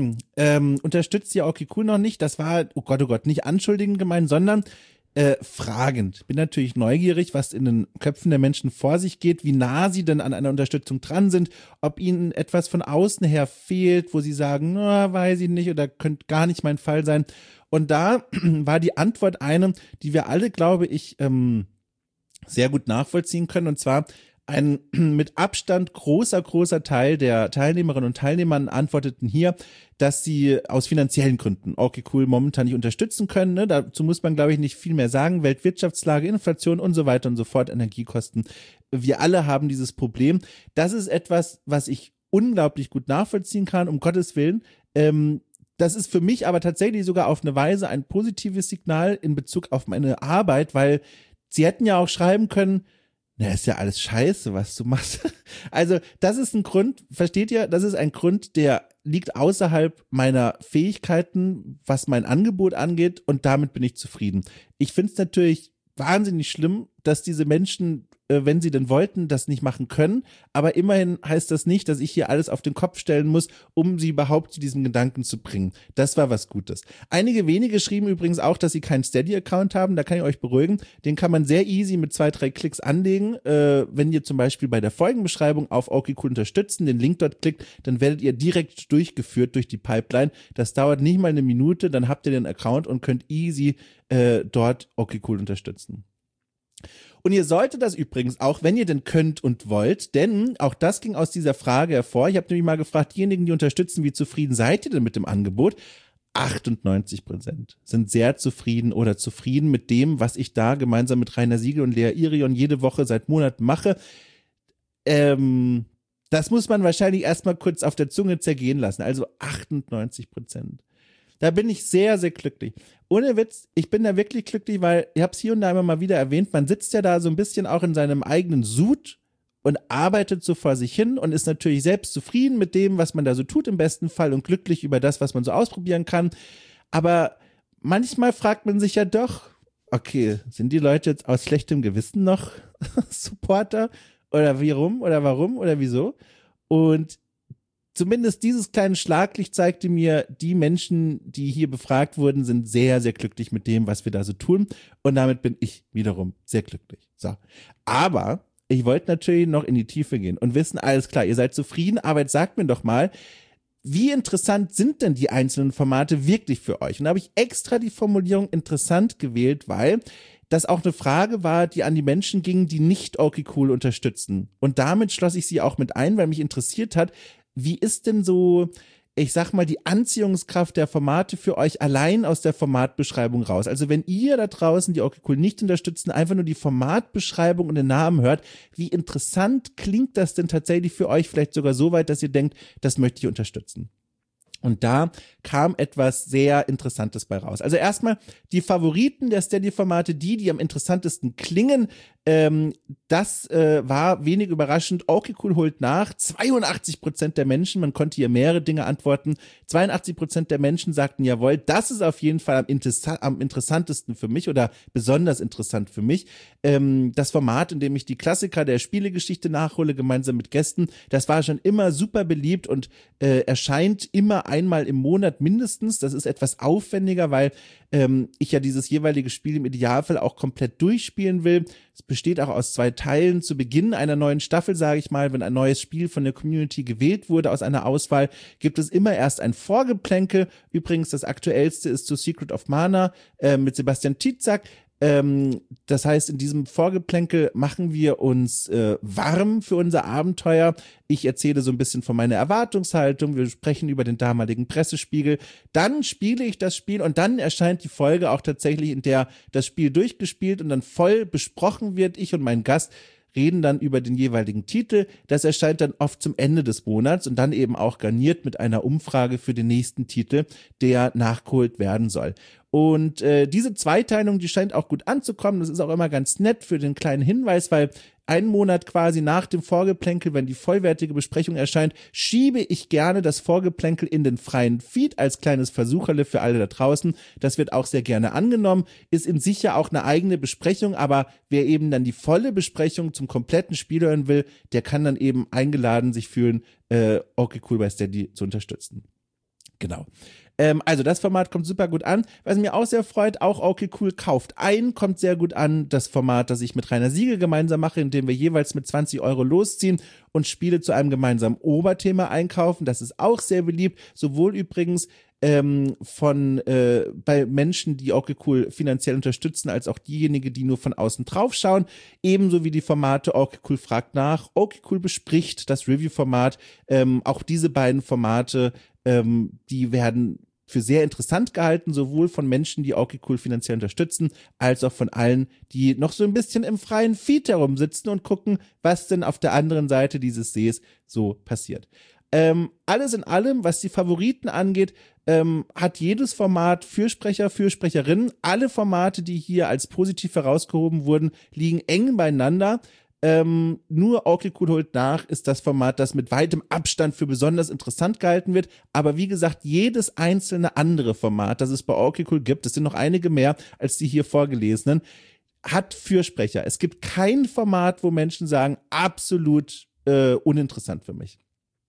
Speaker 1: ähm, unterstützt ihr OrkiCool noch nicht? Das war, oh Gott, oh Gott, nicht anschuldigend gemeint, sondern Äh, fragend. Bin natürlich neugierig, was in den Köpfen der Menschen vor sich geht, wie nah sie denn an einer Unterstützung dran sind, ob ihnen etwas von außen her fehlt, wo sie sagen, na, weiß ich nicht oder könnte gar nicht mein Fall sein. Und da war die Antwort eine, die wir alle, glaube ich, ähm, sehr gut nachvollziehen können, und zwar ein mit Abstand großer, großer Teil der Teilnehmerinnen und Teilnehmer antworteten hier, dass sie aus finanziellen Gründen OrkiCool momentan nicht unterstützen können. Ne? Dazu muss man, glaube ich, nicht viel mehr sagen. Weltwirtschaftslage, Inflation und so weiter und so fort, Energiekosten. Wir alle haben dieses Problem. Das ist etwas, was ich unglaublich gut nachvollziehen kann, um Gottes Willen. Ähm, das ist für mich aber tatsächlich sogar auf eine Weise ein positives Signal in Bezug auf meine Arbeit, weil sie hätten ja auch schreiben können, na, ist ja alles scheiße, was du machst. Also das ist ein Grund, versteht ihr, das ist ein Grund, der liegt außerhalb meiner Fähigkeiten, was mein Angebot angeht, und damit bin ich zufrieden. Ich finde es natürlich wahnsinnig schlimm, dass diese Menschen, äh, wenn sie denn wollten, das nicht machen können, aber immerhin heißt das nicht, dass ich hier alles auf den Kopf stellen muss, um sie überhaupt zu diesem Gedanken zu bringen. Das war was Gutes. Einige wenige schrieben übrigens auch, dass sie keinen Steady-Account haben, da kann ich euch beruhigen. Den kann man sehr easy mit zwei, drei Klicks anlegen. Äh, wenn ihr zum Beispiel bei der Folgenbeschreibung auf OrkiCool unterstützen, den Link dort klickt, dann werdet ihr direkt durchgeführt durch die Pipeline. Das dauert nicht mal eine Minute, dann habt ihr den Account und könnt easy äh, dort OrkiCool unterstützen. Und ihr solltet das übrigens auch, wenn ihr denn könnt und wollt, denn auch das ging aus dieser Frage hervor. Ich habe nämlich mal gefragt, diejenigen, die unterstützen, wie zufrieden seid ihr denn mit dem Angebot? achtundneunzig Prozent sind sehr zufrieden oder zufrieden mit dem, was ich da gemeinsam mit Rainer Siegel und Lea Irion jede Woche seit Monaten mache. Ähm, das muss man wahrscheinlich erstmal kurz auf der Zunge zergehen lassen. Also achtundneunzig Prozent. Da bin ich sehr, sehr glücklich. Ohne Witz, ich bin da wirklich glücklich, weil, ich habe es hier und da immer mal wieder erwähnt, man sitzt ja da so ein bisschen auch in seinem eigenen Sud und arbeitet so vor sich hin und ist natürlich selbst zufrieden mit dem, was man da so tut im besten Fall und glücklich über das, was man so ausprobieren kann. Aber manchmal fragt man sich ja doch, okay, sind die Leute jetzt aus schlechtem Gewissen noch Supporter? Oder wie rum? Oder warum? Oder wieso? Und zumindest dieses kleine Schlaglicht zeigte mir, die Menschen, die hier befragt wurden, sind sehr, sehr glücklich mit dem, was wir da so tun. Und damit bin ich wiederum sehr glücklich. So. Aber ich wollte natürlich noch in die Tiefe gehen und wissen, alles klar, ihr seid zufrieden, aber jetzt sagt mir doch mal, wie interessant sind denn die einzelnen Formate wirklich für euch? Und da habe ich extra die Formulierung interessant gewählt, weil das auch eine Frage war, die an die Menschen ging, die nicht okay cool unterstützen. Und damit schloss ich sie auch mit ein, weil mich interessiert hat, wie ist denn so, ich sag mal, die Anziehungskraft der Formate für euch allein aus der Formatbeschreibung raus? Also wenn ihr da draußen, die okay cool nicht unterstützen, einfach nur die Formatbeschreibung und den Namen hört, wie interessant klingt das denn tatsächlich für euch? Vielleicht sogar so weit, dass ihr denkt, das möchte ich unterstützen. Und da kam etwas sehr Interessantes bei raus. Also erstmal die Favoriten der Steady-Formate, die, die am interessantesten klingen, ähm, das äh, war wenig überraschend. Okay cool holt nach. zweiundachtzig Prozent der Menschen, man konnte hier mehrere Dinge antworten, zweiundachtzig Prozent der Menschen sagten, jawohl, das ist auf jeden Fall am, interessa- am interessantesten für mich oder besonders interessant für mich. Ähm, das Format, in dem ich die Klassiker der Spielegeschichte nachhole, gemeinsam mit Gästen, das war schon immer super beliebt und äh, erscheint immer einmal im Monat mindestens. Das ist etwas aufwendiger, weil ähm, ich ja dieses jeweilige Spiel im Idealfall auch komplett durchspielen will. Es besteht auch aus zwei Teilen. Zu Beginn einer neuen Staffel, sage ich mal, wenn ein neues Spiel von der Community gewählt wurde aus einer Auswahl, gibt es immer erst ein Vorgeplänkel. Übrigens, das aktuellste ist zu Secret of Mana äh, mit Sebastian Tietzak. Ähm, das heißt, in diesem Vorgeplänkel machen wir uns äh, warm für unser Abenteuer. Ich erzähle so ein bisschen von meiner Erwartungshaltung. Wir sprechen über den damaligen Pressespiegel. Dann spiele ich das Spiel und dann erscheint die Folge auch tatsächlich, in der das Spiel durchgespielt und dann voll besprochen wird. Ich und mein Gast reden dann über den jeweiligen Titel. Das erscheint dann oft zum Ende des Monats und dann eben auch garniert mit einer Umfrage für den nächsten Titel, der nachgeholt werden soll. Und äh, diese Zweiteilung, die scheint auch gut anzukommen. Das ist auch immer ganz nett für den kleinen Hinweis, weil einen Monat quasi nach dem Vorgeplänkel, wenn die vollwertige Besprechung erscheint, schiebe ich gerne das Vorgeplänkel in den freien Feed als kleines Versucherle für alle da draußen. Das wird auch sehr gerne angenommen, ist in sich ja auch eine eigene Besprechung, aber wer eben dann die volle Besprechung zum kompletten Spiel hören will, der kann dann eben eingeladen sich fühlen, äh, okay cool bei Steady zu unterstützen. Genau. Ähm, also das Format kommt super gut an. Was mir auch sehr freut, auch okay cool kauft ein, kommt sehr gut an. Das Format, das ich mit Rainer Siegel gemeinsam mache, in dem wir jeweils mit zwanzig Euro losziehen und Spiele zu einem gemeinsamen Oberthema einkaufen. Das ist auch sehr beliebt. Sowohl übrigens ähm, von äh, bei Menschen, die okay cool finanziell unterstützen, als auch diejenigen, die nur von außen drauf schauen. Ebenso wie die Formate okay cool fragt nach, okay cool bespricht, das Review-Format. Ähm, auch diese beiden Formate, ähm, die werden für sehr interessant gehalten, sowohl von Menschen, die okay cool finanziell unterstützen, als auch von allen, die noch so ein bisschen im freien Feed herumsitzen und gucken, was denn auf der anderen Seite dieses Sees so passiert. Ähm, alles in allem, was die Favoriten angeht, ähm, hat jedes Format Fürsprecher, Fürsprecherinnen. Alle Formate, die hier als positiv herausgehoben wurden, liegen eng beieinander. Ähm, nur okay cool holt nach ist das Format, das mit weitem Abstand für besonders interessant gehalten wird. Aber wie gesagt, jedes einzelne andere Format, das es bei okay cool gibt, es sind noch einige mehr als die hier vorgelesenen, hat Fürsprecher. Es gibt kein Format, wo Menschen sagen, absolut äh, uninteressant für mich.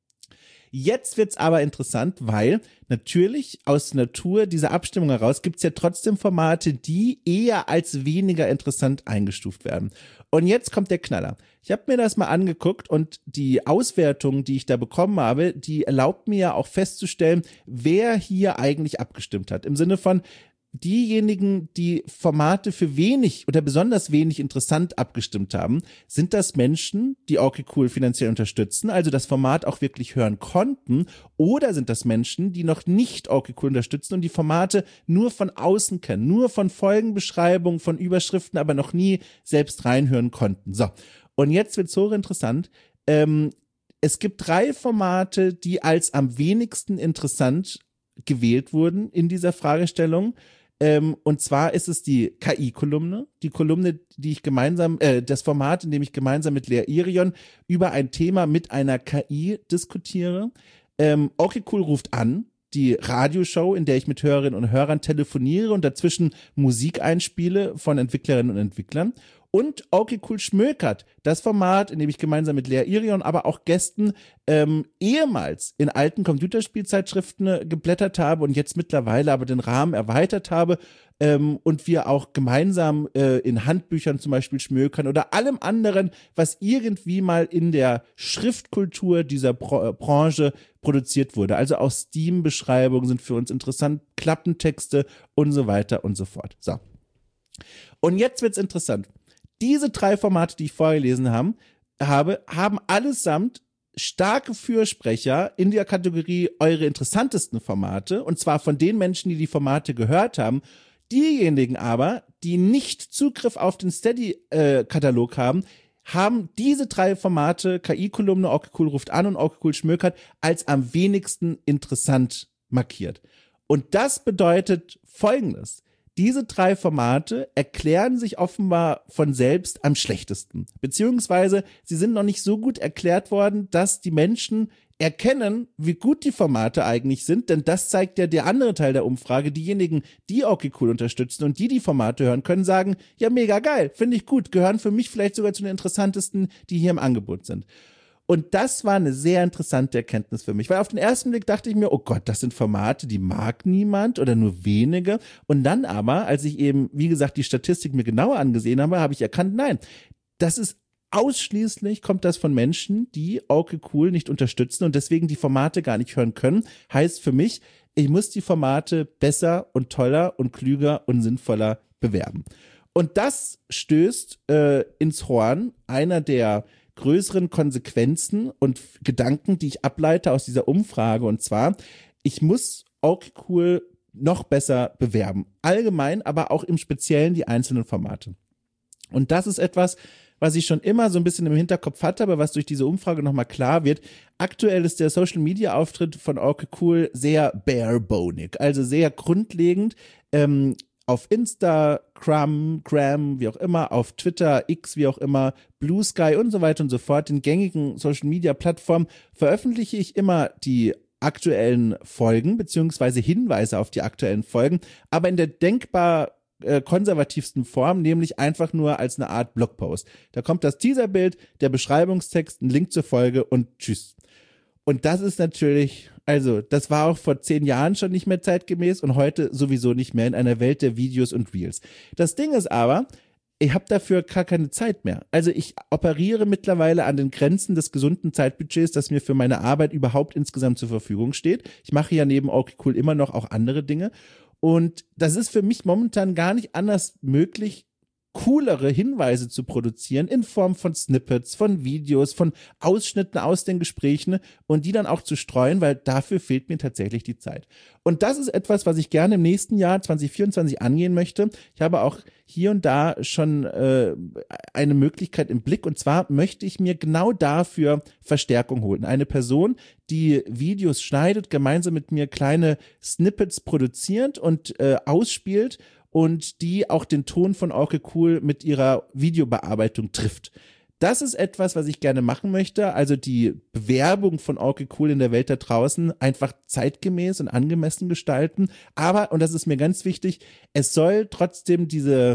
Speaker 1: Jetzt wird's aber interessant, weil natürlich aus der Natur dieser Abstimmung heraus gibt's ja trotzdem Formate, die eher als weniger interessant eingestuft werden. Und jetzt kommt der Knaller. Ich habe mir das mal angeguckt und die Auswertung, die ich da bekommen habe, die erlaubt mir ja auch festzustellen, wer hier eigentlich abgestimmt hat. Im Sinne von, diejenigen, die Formate für wenig oder besonders wenig interessant abgestimmt haben, sind das Menschen, die okay cool finanziell unterstützen, also das Format auch wirklich hören konnten, oder sind das Menschen, die noch nicht okay cool unterstützen und die Formate nur von außen kennen, nur von Folgenbeschreibungen, von Überschriften, aber noch nie selbst reinhören konnten. So, und jetzt wird's so interessant. Ähm, es gibt drei Formate, die als am wenigsten interessant gewählt wurden in dieser Fragestellung. Ähm, und zwar ist es die K I-Kolumne, die Kolumne, die ich gemeinsam, äh, das Format, in dem ich gemeinsam mit Lea Irion über ein Thema mit einer K I diskutiere. Ähm, okay cool ruft an, die Radioshow, in der ich mit Hörerinnen und Hörern telefoniere und dazwischen Musik einspiele von Entwicklerinnen und Entwicklern. Und Okay Cool Schmökert, das Format, in dem ich gemeinsam mit Lea Irion, aber auch Gästen ähm, ehemals in alten Computerspielzeitschriften äh, geblättert habe und jetzt mittlerweile aber den Rahmen erweitert habe ähm, und wir auch gemeinsam äh, in Handbüchern zum Beispiel schmökern oder allem anderen, was irgendwie mal in der Schriftkultur dieser Bro- äh, Branche produziert wurde. Also auch Steam-Beschreibungen sind für uns interessant, Klappentexte und so weiter und so fort. So. Und jetzt wird's interessant. Diese drei Formate, die ich vorgelesen haben, habe, haben allesamt starke Fürsprecher in der Kategorie eure interessantesten Formate, und zwar von den Menschen, die die Formate gehört haben. Diejenigen aber, die nicht Zugriff auf den Steady-Katalog haben, haben diese drei Formate, K I-Kolumne, Okay Cool ruft an und Okay Cool schmökert, als am wenigsten interessant markiert. Und das bedeutet Folgendes. Diese drei Formate erklären sich offenbar von selbst am schlechtesten. Beziehungsweise sie sind noch nicht so gut erklärt worden, dass die Menschen erkennen, wie gut die Formate eigentlich sind, denn das zeigt ja der andere Teil der Umfrage. Diejenigen, die Okay Cool unterstützen und die die Formate hören, können sagen, ja mega geil, finde ich gut, gehören für mich vielleicht sogar zu den interessantesten, die hier im Angebot sind. Und das war eine sehr interessante Erkenntnis für mich, weil auf den ersten Blick dachte ich mir, oh Gott, das sind Formate, die mag niemand oder nur wenige. Und dann aber, als ich eben, wie gesagt, die Statistik mir genauer angesehen habe, habe ich erkannt, nein, das ist ausschließlich, kommt das von Menschen, die Okay Cool nicht unterstützen und deswegen die Formate gar nicht hören können. Heißt für mich, ich muss die Formate besser und toller und klüger und sinnvoller bewerben. Und das stößt äh, ins Horn einer der größeren Konsequenzen und Gedanken, die ich ableite aus dieser Umfrage. Und zwar, ich muss Okay Cool noch besser bewerben. Allgemein, aber auch im Speziellen die einzelnen Formate. Und das ist etwas, was ich schon immer so ein bisschen im Hinterkopf hatte, aber was durch diese Umfrage nochmal klar wird. Aktuell ist der Social-Media-Auftritt von Okay Cool sehr barebonig, also sehr grundlegend. Ähm, auf Instagram, Gram, wie auch immer, auf Twitter, X, wie auch immer, Blue Sky und so weiter und so fort, den gängigen Social-Media-Plattformen veröffentliche ich immer die aktuellen Folgen beziehungsweise Hinweise auf die aktuellen Folgen, aber in der denkbar äh, konservativsten Form, nämlich einfach nur als eine Art Blogpost. Da kommt das Teaserbild, der Beschreibungstext, ein Link zur Folge und tschüss. Und das ist natürlich, also das war auch vor zehn Jahren schon nicht mehr zeitgemäß und heute sowieso nicht mehr in einer Welt der Videos und Reels. Das Ding ist aber, ich habe dafür gar keine Zeit mehr. Also ich operiere mittlerweile an den Grenzen des gesunden Zeitbudgets, das mir für meine Arbeit überhaupt insgesamt zur Verfügung steht. Ich mache ja neben Okay Cool immer noch auch andere Dinge. Und das ist für mich momentan gar nicht anders möglich, coolere Hinweise zu produzieren in Form von Snippets, von Videos, von Ausschnitten aus den Gesprächen und die dann auch zu streuen, weil dafür fehlt mir tatsächlich die Zeit. Und das ist etwas, was ich gerne im nächsten Jahr zwanzig vierundzwanzig angehen möchte. Ich habe auch hier und da schon äh, eine Möglichkeit im Blick, und zwar möchte ich mir genau dafür Verstärkung holen. Eine Person, die Videos schneidet, gemeinsam mit mir kleine Snippets produziert und äh, ausspielt und die auch den Ton von Okay Cool mit ihrer Videobearbeitung trifft. Das ist etwas, was ich gerne machen möchte, also die Bewerbung von Okay Cool in der Welt da draußen einfach zeitgemäß und angemessen gestalten, aber, und das ist mir ganz wichtig, es soll trotzdem diese,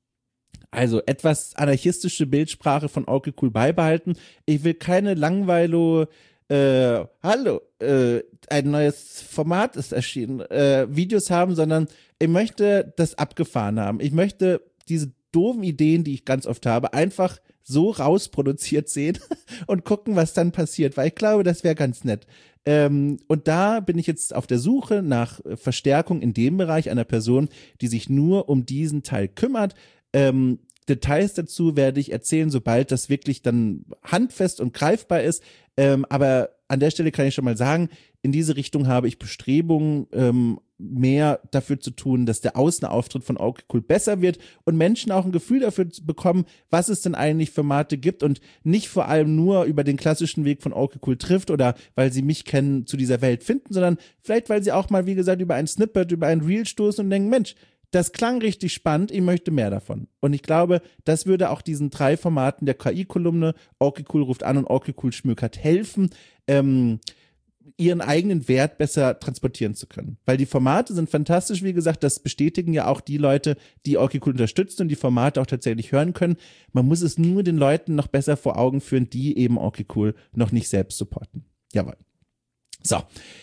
Speaker 1: also etwas anarchistische Bildsprache von Okay Cool beibehalten. Ich will keine Langweilo, äh, hallo, äh, ein neues Format ist erschienen, äh, Videos haben, sondern ich möchte das abgefahren haben. Ich möchte diese doofen Ideen, die ich ganz oft habe, einfach so rausproduziert sehen und gucken, was dann passiert, weil ich glaube, das wäre ganz nett. Ähm, und da bin ich jetzt auf der Suche nach Verstärkung in dem Bereich einer Person, die sich nur um diesen Teil kümmert. Ähm, Details dazu werde ich erzählen, sobald das wirklich dann handfest und greifbar ist. Ähm, aber an der Stelle kann ich schon mal sagen, in diese Richtung habe ich Bestrebungen, ähm, mehr dafür zu tun, dass der Außenauftritt von Okay Cool besser wird und Menschen auch ein Gefühl dafür zu bekommen, was es denn eigentlich für Formate gibt und nicht vor allem nur über den klassischen Weg von Okay Cool trifft oder weil sie mich kennen, zu dieser Welt finden, sondern vielleicht, weil sie auch mal, wie gesagt, über ein Snippet, über ein Reel stoßen und denken, Mensch, das klang richtig spannend, ich möchte mehr davon. Und ich glaube, das würde auch diesen drei Formaten der K I-Kolumne, Okay Cool ruft an und Okay Cool schmökert helfen, ähm, ihren eigenen Wert besser transportieren zu können. Weil die Formate sind fantastisch, wie gesagt, das bestätigen ja auch die Leute, die okay cool unterstützen und die Formate auch tatsächlich hören können. Man muss es nur den Leuten noch besser vor Augen führen, die eben okay cool noch nicht selbst supporten. Jawohl. So,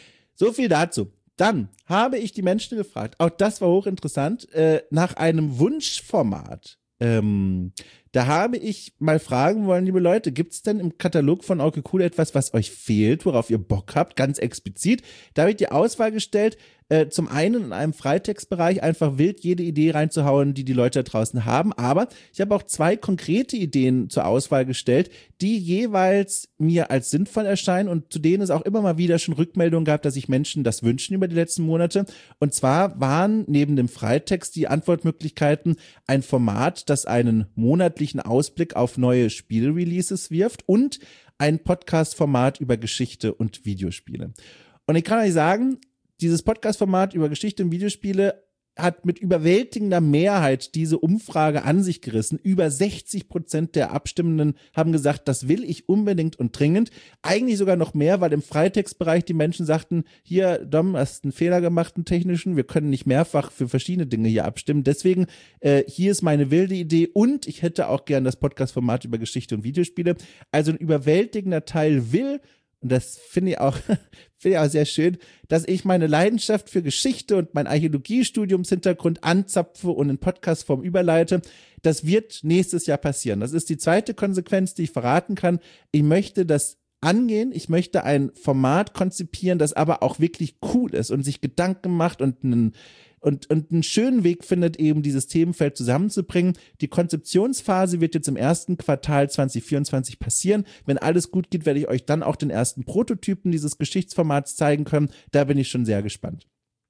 Speaker 1: so viel dazu. Dann habe ich die Menschen gefragt, auch das war hochinteressant, äh, nach einem Wunschformat. Ähm, da habe ich mal fragen wollen, liebe Leute, gibt es denn im Katalog von okay cool etwas, was euch fehlt, worauf ihr Bock habt, ganz explizit? Da habe ich die Auswahl gestellt, äh, zum einen in einem Freitextbereich einfach wild jede Idee reinzuhauen, die die Leute da draußen haben, aber ich habe auch zwei konkrete Ideen zur Auswahl gestellt, die jeweils mir als sinnvoll erscheinen und zu denen es auch immer mal wieder schon Rückmeldungen gab, dass sich Menschen das wünschen über die letzten Monate. Und zwar waren neben dem Freitext die Antwortmöglichkeiten ein Format, das einen monatlichen Ausblick auf neue Spielreleases wirft und ein Podcast-Format über Geschichte und Videospiele. Und ich kann euch sagen, dieses Podcast-Format über Geschichte und Videospiele hat mit überwältigender Mehrheit diese Umfrage an sich gerissen. Über sechzig Prozent der Abstimmenden haben gesagt, das will ich unbedingt und dringend. Eigentlich sogar noch mehr, weil im Freitextbereich die Menschen sagten, hier, Dom, hast einen Fehler gemacht, einen technischen, wir können nicht mehrfach für verschiedene Dinge hier abstimmen. Deswegen, äh, hier ist meine wilde Idee und ich hätte auch gern das Podcast-Format über Geschichte und Videospiele. Also ein überwältigender Teil will, und das finde ich auch, finde ich auch sehr schön, dass ich meine Leidenschaft für Geschichte und mein Archäologiestudiumshintergrund anzapfe und in Podcastform überleite. Das wird nächstes Jahr passieren. Das ist die zweite Konsequenz, die ich verraten kann. Ich möchte das angehen. Ich möchte ein Format konzipieren, das aber auch wirklich cool ist und sich Gedanken macht und einen Und, und einen schönen Weg findet, eben dieses Themenfeld zusammenzubringen. Die Konzeptionsphase wird jetzt im ersten Quartal zwanzig vierundzwanzig passieren. Wenn alles gut geht, werde ich euch dann auch den ersten Prototypen dieses Geschichtsformats zeigen können. Da bin ich schon sehr gespannt.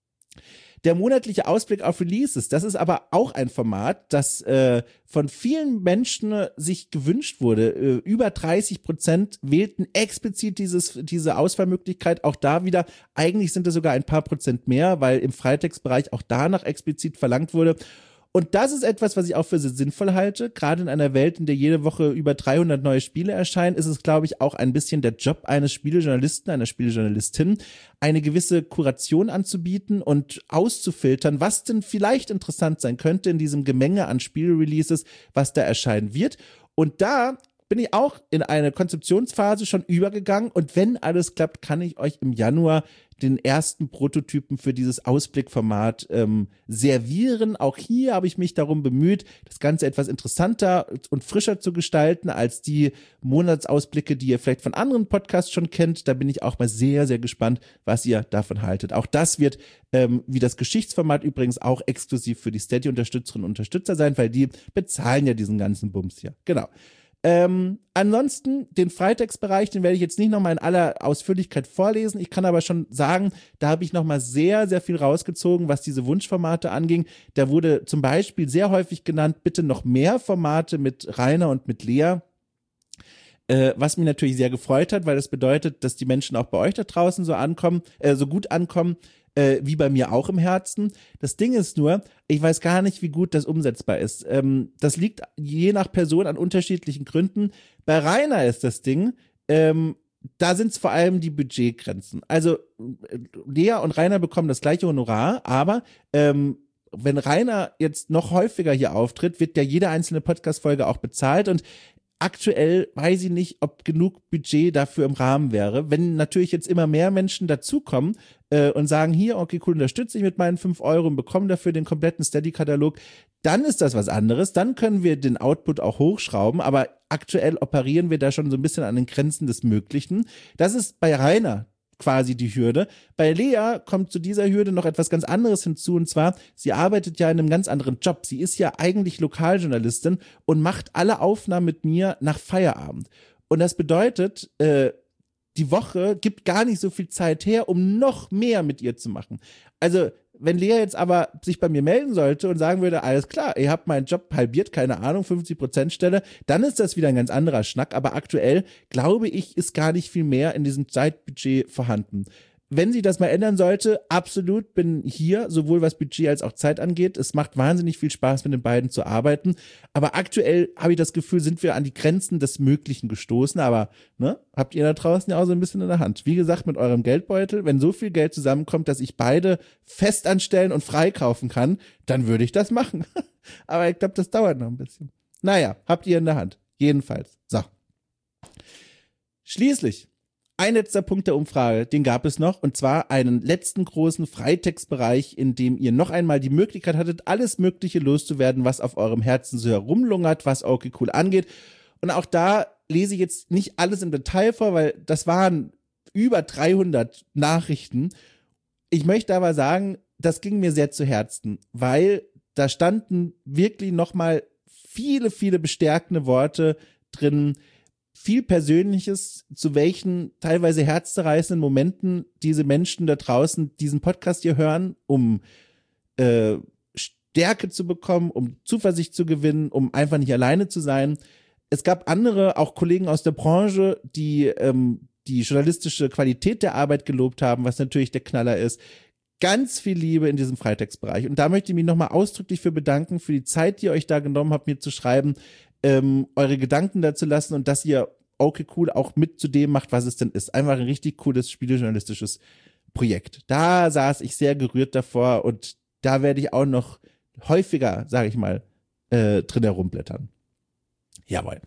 Speaker 1: Der monatliche Ausblick auf Releases, das ist aber auch ein Format, das äh, von vielen Menschen äh, sich gewünscht wurde. Äh, über dreißig Prozent wählten explizit dieses, diese Auswahlmöglichkeit. Auch da wieder, eigentlich sind es sogar ein paar Prozent mehr, weil im Freitextbereich auch danach explizit verlangt wurde. Und das ist etwas, was ich auch für sehr sinnvoll halte. Gerade in einer Welt, in der jede Woche über dreihundert neue Spiele erscheinen, ist es, glaube ich, auch ein bisschen der Job eines Spielejournalisten, einer Spielejournalistin, eine gewisse Kuration anzubieten und auszufiltern, was denn vielleicht interessant sein könnte in diesem Gemenge an Spielreleases, was da erscheinen wird. Und da bin ich auch in eine Konzeptionsphase schon übergegangen und wenn alles klappt, kann ich euch im Januar den ersten Prototypen für dieses Ausblickformat ähm, servieren. Auch hier habe ich mich darum bemüht, das Ganze etwas interessanter und frischer zu gestalten als die Monatsausblicke, die ihr vielleicht von anderen Podcasts schon kennt. Da bin ich auch mal sehr, sehr gespannt, was ihr davon haltet. Auch das wird, ähm, wie das Geschichtsformat übrigens, auch exklusiv für die Steady-Unterstützerinnen und Unterstützer sein, weil die bezahlen ja diesen ganzen Bums hier. Genau. Ähm, ansonsten, den Freitextbereich, den werde ich jetzt nicht nochmal in aller Ausführlichkeit vorlesen. Ich kann aber schon sagen, da habe ich nochmal sehr, sehr viel rausgezogen, was diese Wunschformate anging. Da wurde zum Beispiel sehr häufig genannt, bitte noch mehr Formate mit Rainer und mit Lea. Äh, was mich natürlich sehr gefreut hat, weil das bedeutet, dass die Menschen auch bei euch da draußen so ankommen, äh, so gut ankommen, Äh, wie bei mir auch im Herzen. Das Ding ist nur, ich weiß gar nicht, wie gut das umsetzbar ist. Ähm, das liegt je nach Person an unterschiedlichen Gründen. Bei Rainer ist das Ding, ähm, da sind es vor allem die Budgetgrenzen. Also Lea und Rainer bekommen das gleiche Honorar, aber ähm, wenn Rainer jetzt noch häufiger hier auftritt, wird ja jede einzelne Podcast-Folge auch bezahlt und aktuell weiß ich nicht, ob genug Budget dafür im Rahmen wäre. Wenn natürlich jetzt immer mehr Menschen dazukommen äh, und sagen, hier, okay, cool, unterstütze ich mit meinen fünf Euro und bekomme dafür den kompletten Steady-Katalog, dann ist das was anderes. Dann können wir den Output auch hochschrauben, aber aktuell operieren wir da schon so ein bisschen an den Grenzen des Möglichen. Das ist bei Rainer quasi die Hürde. Bei Lea kommt zu dieser Hürde noch etwas ganz anderes hinzu, und zwar, sie arbeitet ja in einem ganz anderen Job. Sie ist ja eigentlich Lokaljournalistin und macht alle Aufnahmen mit mir nach Feierabend. Und das bedeutet, äh, die Woche gibt gar nicht so viel Zeit her, um noch mehr mit ihr zu machen. Also, wenn Lea jetzt aber sich bei mir melden sollte und sagen würde, alles klar, ihr habt meinen Job halbiert, keine Ahnung, fünfzig Prozent Stelle, dann ist das wieder ein ganz anderer Schnack. Aber aktuell, glaube ich, ist gar nicht viel mehr in diesem Zeitbudget vorhanden. wenn sich das mal ändern sollte, absolut bin hier, sowohl was Budget als auch Zeit angeht. Es macht wahnsinnig viel Spaß, mit den beiden zu arbeiten. Aber aktuell habe ich das Gefühl, sind wir an die Grenzen des Möglichen gestoßen. Aber ne, habt ihr da draußen ja auch so ein bisschen in der Hand. Wie gesagt, mit eurem Geldbeutel, wenn so viel Geld zusammenkommt, dass ich beide fest anstellen und freikaufen kann, dann würde ich das machen. Aber ich glaube, das dauert noch ein bisschen. Naja, habt ihr in der Hand. Jedenfalls. So. Schließlich. Ein letzter Punkt der Umfrage, den gab es noch, und zwar einen letzten großen Freitextbereich, in dem ihr noch einmal die Möglichkeit hattet, alles Mögliche loszuwerden, was auf eurem Herzen so herumlungert, was okay cool angeht. Und auch da lese ich jetzt nicht alles im Detail vor, weil das waren über dreihundert Nachrichten. Ich möchte aber sagen, das ging mir sehr zu Herzen, weil da standen wirklich nochmal viele, viele bestärkende Worte drin, viel Persönliches, zu welchen teilweise herzzerreißenden Momenten diese Menschen da draußen diesen Podcast hier hören, um äh, Stärke zu bekommen, um Zuversicht zu gewinnen, um einfach nicht alleine zu sein. Es gab andere, auch Kollegen aus der Branche, die ähm, die journalistische Qualität der Arbeit gelobt haben, was natürlich der Knaller ist. Ganz viel Liebe in diesem Freitextbereich. Und da möchte ich mich nochmal ausdrücklich für bedanken, für die Zeit, die ihr euch da genommen habt, mir zu schreiben, ähm, eure Gedanken dazu lassen und dass ihr okay cool auch mit zu dem macht, was es denn ist. Einfach ein richtig cooles spielejournalistisches Projekt. Da saß ich sehr gerührt davor und da werde ich auch noch häufiger, sage ich mal, äh, drin herumblättern. Jawohl.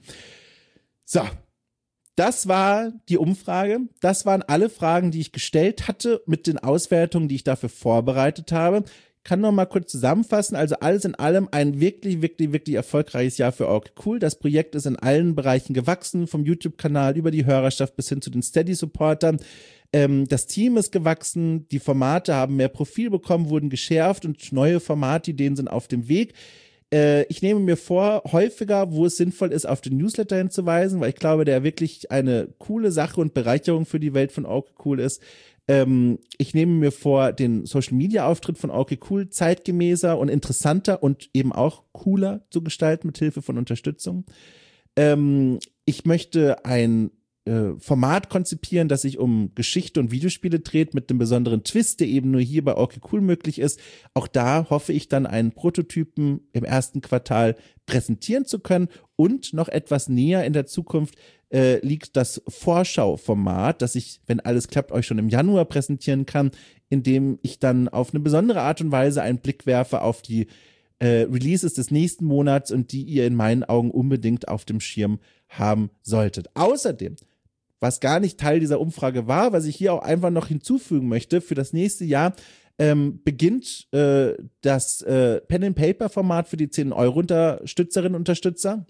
Speaker 1: So. Das war die Umfrage. Das waren alle Fragen, die ich gestellt hatte mit den Auswertungen, die ich dafür vorbereitet habe. Ich kann noch mal kurz zusammenfassen. Also alles in allem ein wirklich, wirklich, wirklich erfolgreiches Jahr für okay cool. Das Projekt ist in allen Bereichen gewachsen, vom YouTube-Kanal über die Hörerschaft bis hin zu den Steady-Supportern. Ähm, das Team ist gewachsen, die Formate haben mehr Profil bekommen, wurden geschärft und neue Formatideen sind auf dem Weg. Ich nehme mir vor, häufiger, wo es sinnvoll ist, auf den Newsletter hinzuweisen, weil ich glaube, der wirklich eine coole Sache und Bereicherung für die Welt von okay cool ist. Ähm, ich nehme mir vor, den Social-Media-Auftritt von okay cool zeitgemäßer und interessanter und eben auch cooler zu gestalten mit Hilfe von Unterstützung. Ähm, ich möchte ein äh, Format konzipieren, das sich um Geschichte und Videospiele dreht, mit einem besonderen Twist, der eben nur hier bei okay cool möglich ist. Auch da hoffe ich dann, einen Prototypen im ersten Quartal präsentieren zu können. Und noch etwas näher in der Zukunft äh, liegt das Vorschauformat, das ich, wenn alles klappt, euch schon im Januar präsentieren kann, indem ich dann auf eine besondere Art und Weise einen Blick werfe auf die äh, Releases des nächsten Monats und die ihr in meinen Augen unbedingt auf dem Schirm haben solltet. Außerdem, was gar nicht Teil dieser Umfrage war, was ich hier auch einfach noch hinzufügen möchte, für das nächste Jahr ähm, beginnt äh, das äh, Pen-and-Paper-Format für die zehn Euro Unterstützerinnen und Unterstützer.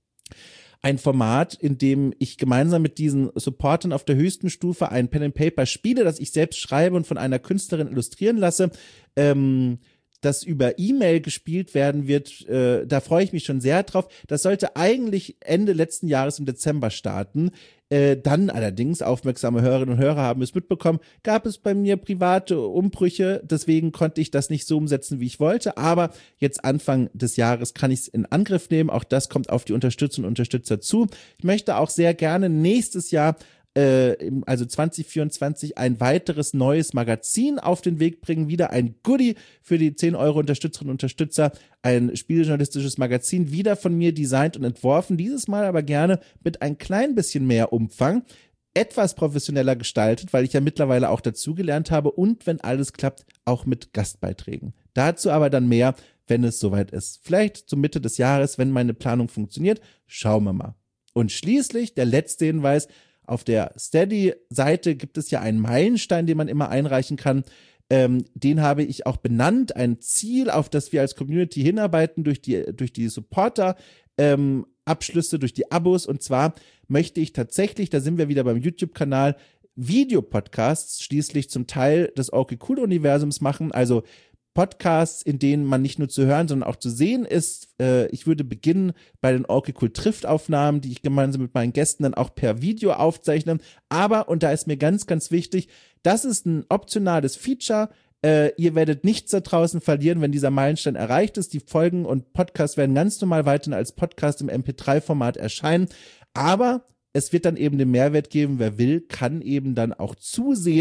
Speaker 1: Ein Format, in dem ich gemeinsam mit diesen Supportern auf der höchsten Stufe ein Pen-and-Paper spiele, das ich selbst schreibe und von einer Künstlerin illustrieren lasse, ähm, das über E-Mail gespielt werden wird. Äh, da freue ich mich schon sehr drauf. Das sollte eigentlich Ende letzten Jahres im Dezember starten. Äh, dann allerdings, aufmerksame Hörerinnen und Hörer haben es mitbekommen, gab es bei mir private Umbrüche, deswegen konnte ich das nicht so umsetzen, wie ich wollte, aber jetzt Anfang des Jahres kann ich es in Angriff nehmen, auch das kommt auf die Unterstützerinnen und Unterstützer zu. Ich möchte auch sehr gerne nächstes Jahr, äh, also zwanzig vierundzwanzig, ein weiteres neues Magazin auf den Weg bringen, wieder ein Goodie für die zehn Euro Unterstützerinnen und Unterstützer, ein spieljournalistisches Magazin, wieder von mir designt und entworfen, dieses Mal aber gerne mit ein klein bisschen mehr Umfang, etwas professioneller gestaltet, weil ich ja mittlerweile auch dazugelernt habe und, wenn alles klappt, auch mit Gastbeiträgen. Dazu aber dann mehr, wenn es soweit ist. Vielleicht zur Mitte des Jahres, wenn meine Planung funktioniert, schauen wir mal. Und schließlich der letzte Hinweis: Auf der Steady-Seite gibt es ja einen Meilenstein, den man immer einreichen kann. Ähm, den habe ich auch benannt, ein Ziel, auf das wir als Community hinarbeiten durch die, durch die Supporter-Abschlüsse, ähm, durch die Abos. Und zwar möchte ich tatsächlich, da sind wir wieder beim YouTube-Kanal, Videopodcasts schließlich zum Teil des okay cool Universums machen. Also Podcasts, in denen man nicht nur zu hören, sondern auch zu sehen ist. Äh, ich würde beginnen bei den okay cool Trifft-Aufnahmen, die ich gemeinsam mit meinen Gästen dann auch per Video aufzeichne. Aber, und da ist mir ganz, ganz wichtig, das ist ein optionales Feature. Äh, ihr werdet nichts da draußen verlieren, wenn dieser Meilenstein erreicht ist. Die Folgen und Podcasts werden ganz normal weiterhin als Podcast im M P drei Format erscheinen. Aber es wird dann eben den Mehrwert geben, wer will, kann eben dann auch zusehen,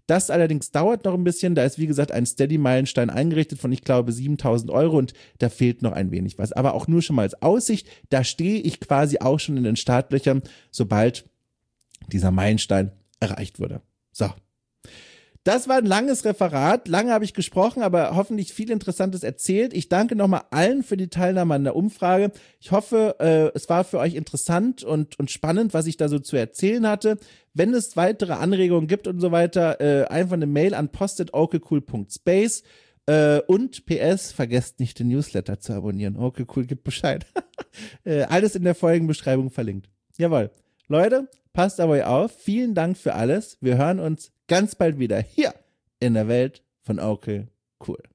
Speaker 1: Das allerdings dauert noch ein bisschen. Da ist, wie gesagt, ein Steady-Meilenstein eingerichtet von, ich glaube, siebentausend Euro und da fehlt noch ein wenig was. Aber auch nur schon mal als Aussicht. Da stehe ich quasi auch schon in den Startlöchern, sobald dieser Meilenstein erreicht wurde. So. Das war ein langes Referat, lange habe ich gesprochen, aber hoffentlich viel Interessantes erzählt. Ich danke nochmal allen für die Teilnahme an der Umfrage. Ich hoffe, äh, es war für euch interessant und, und spannend, was ich da so zu erzählen hatte. Wenn es weitere Anregungen gibt und so weiter, äh, einfach eine Mail an post at okecool punkt space. Äh, und P S, vergesst nicht den Newsletter zu abonnieren. Okecool gibt Bescheid. äh, alles in der Folgenbeschreibung verlinkt. Jawohl. Leute, passt auf euch auf. Vielen Dank für alles. Wir hören uns ganz bald wieder hier in der Welt von Okay Cool.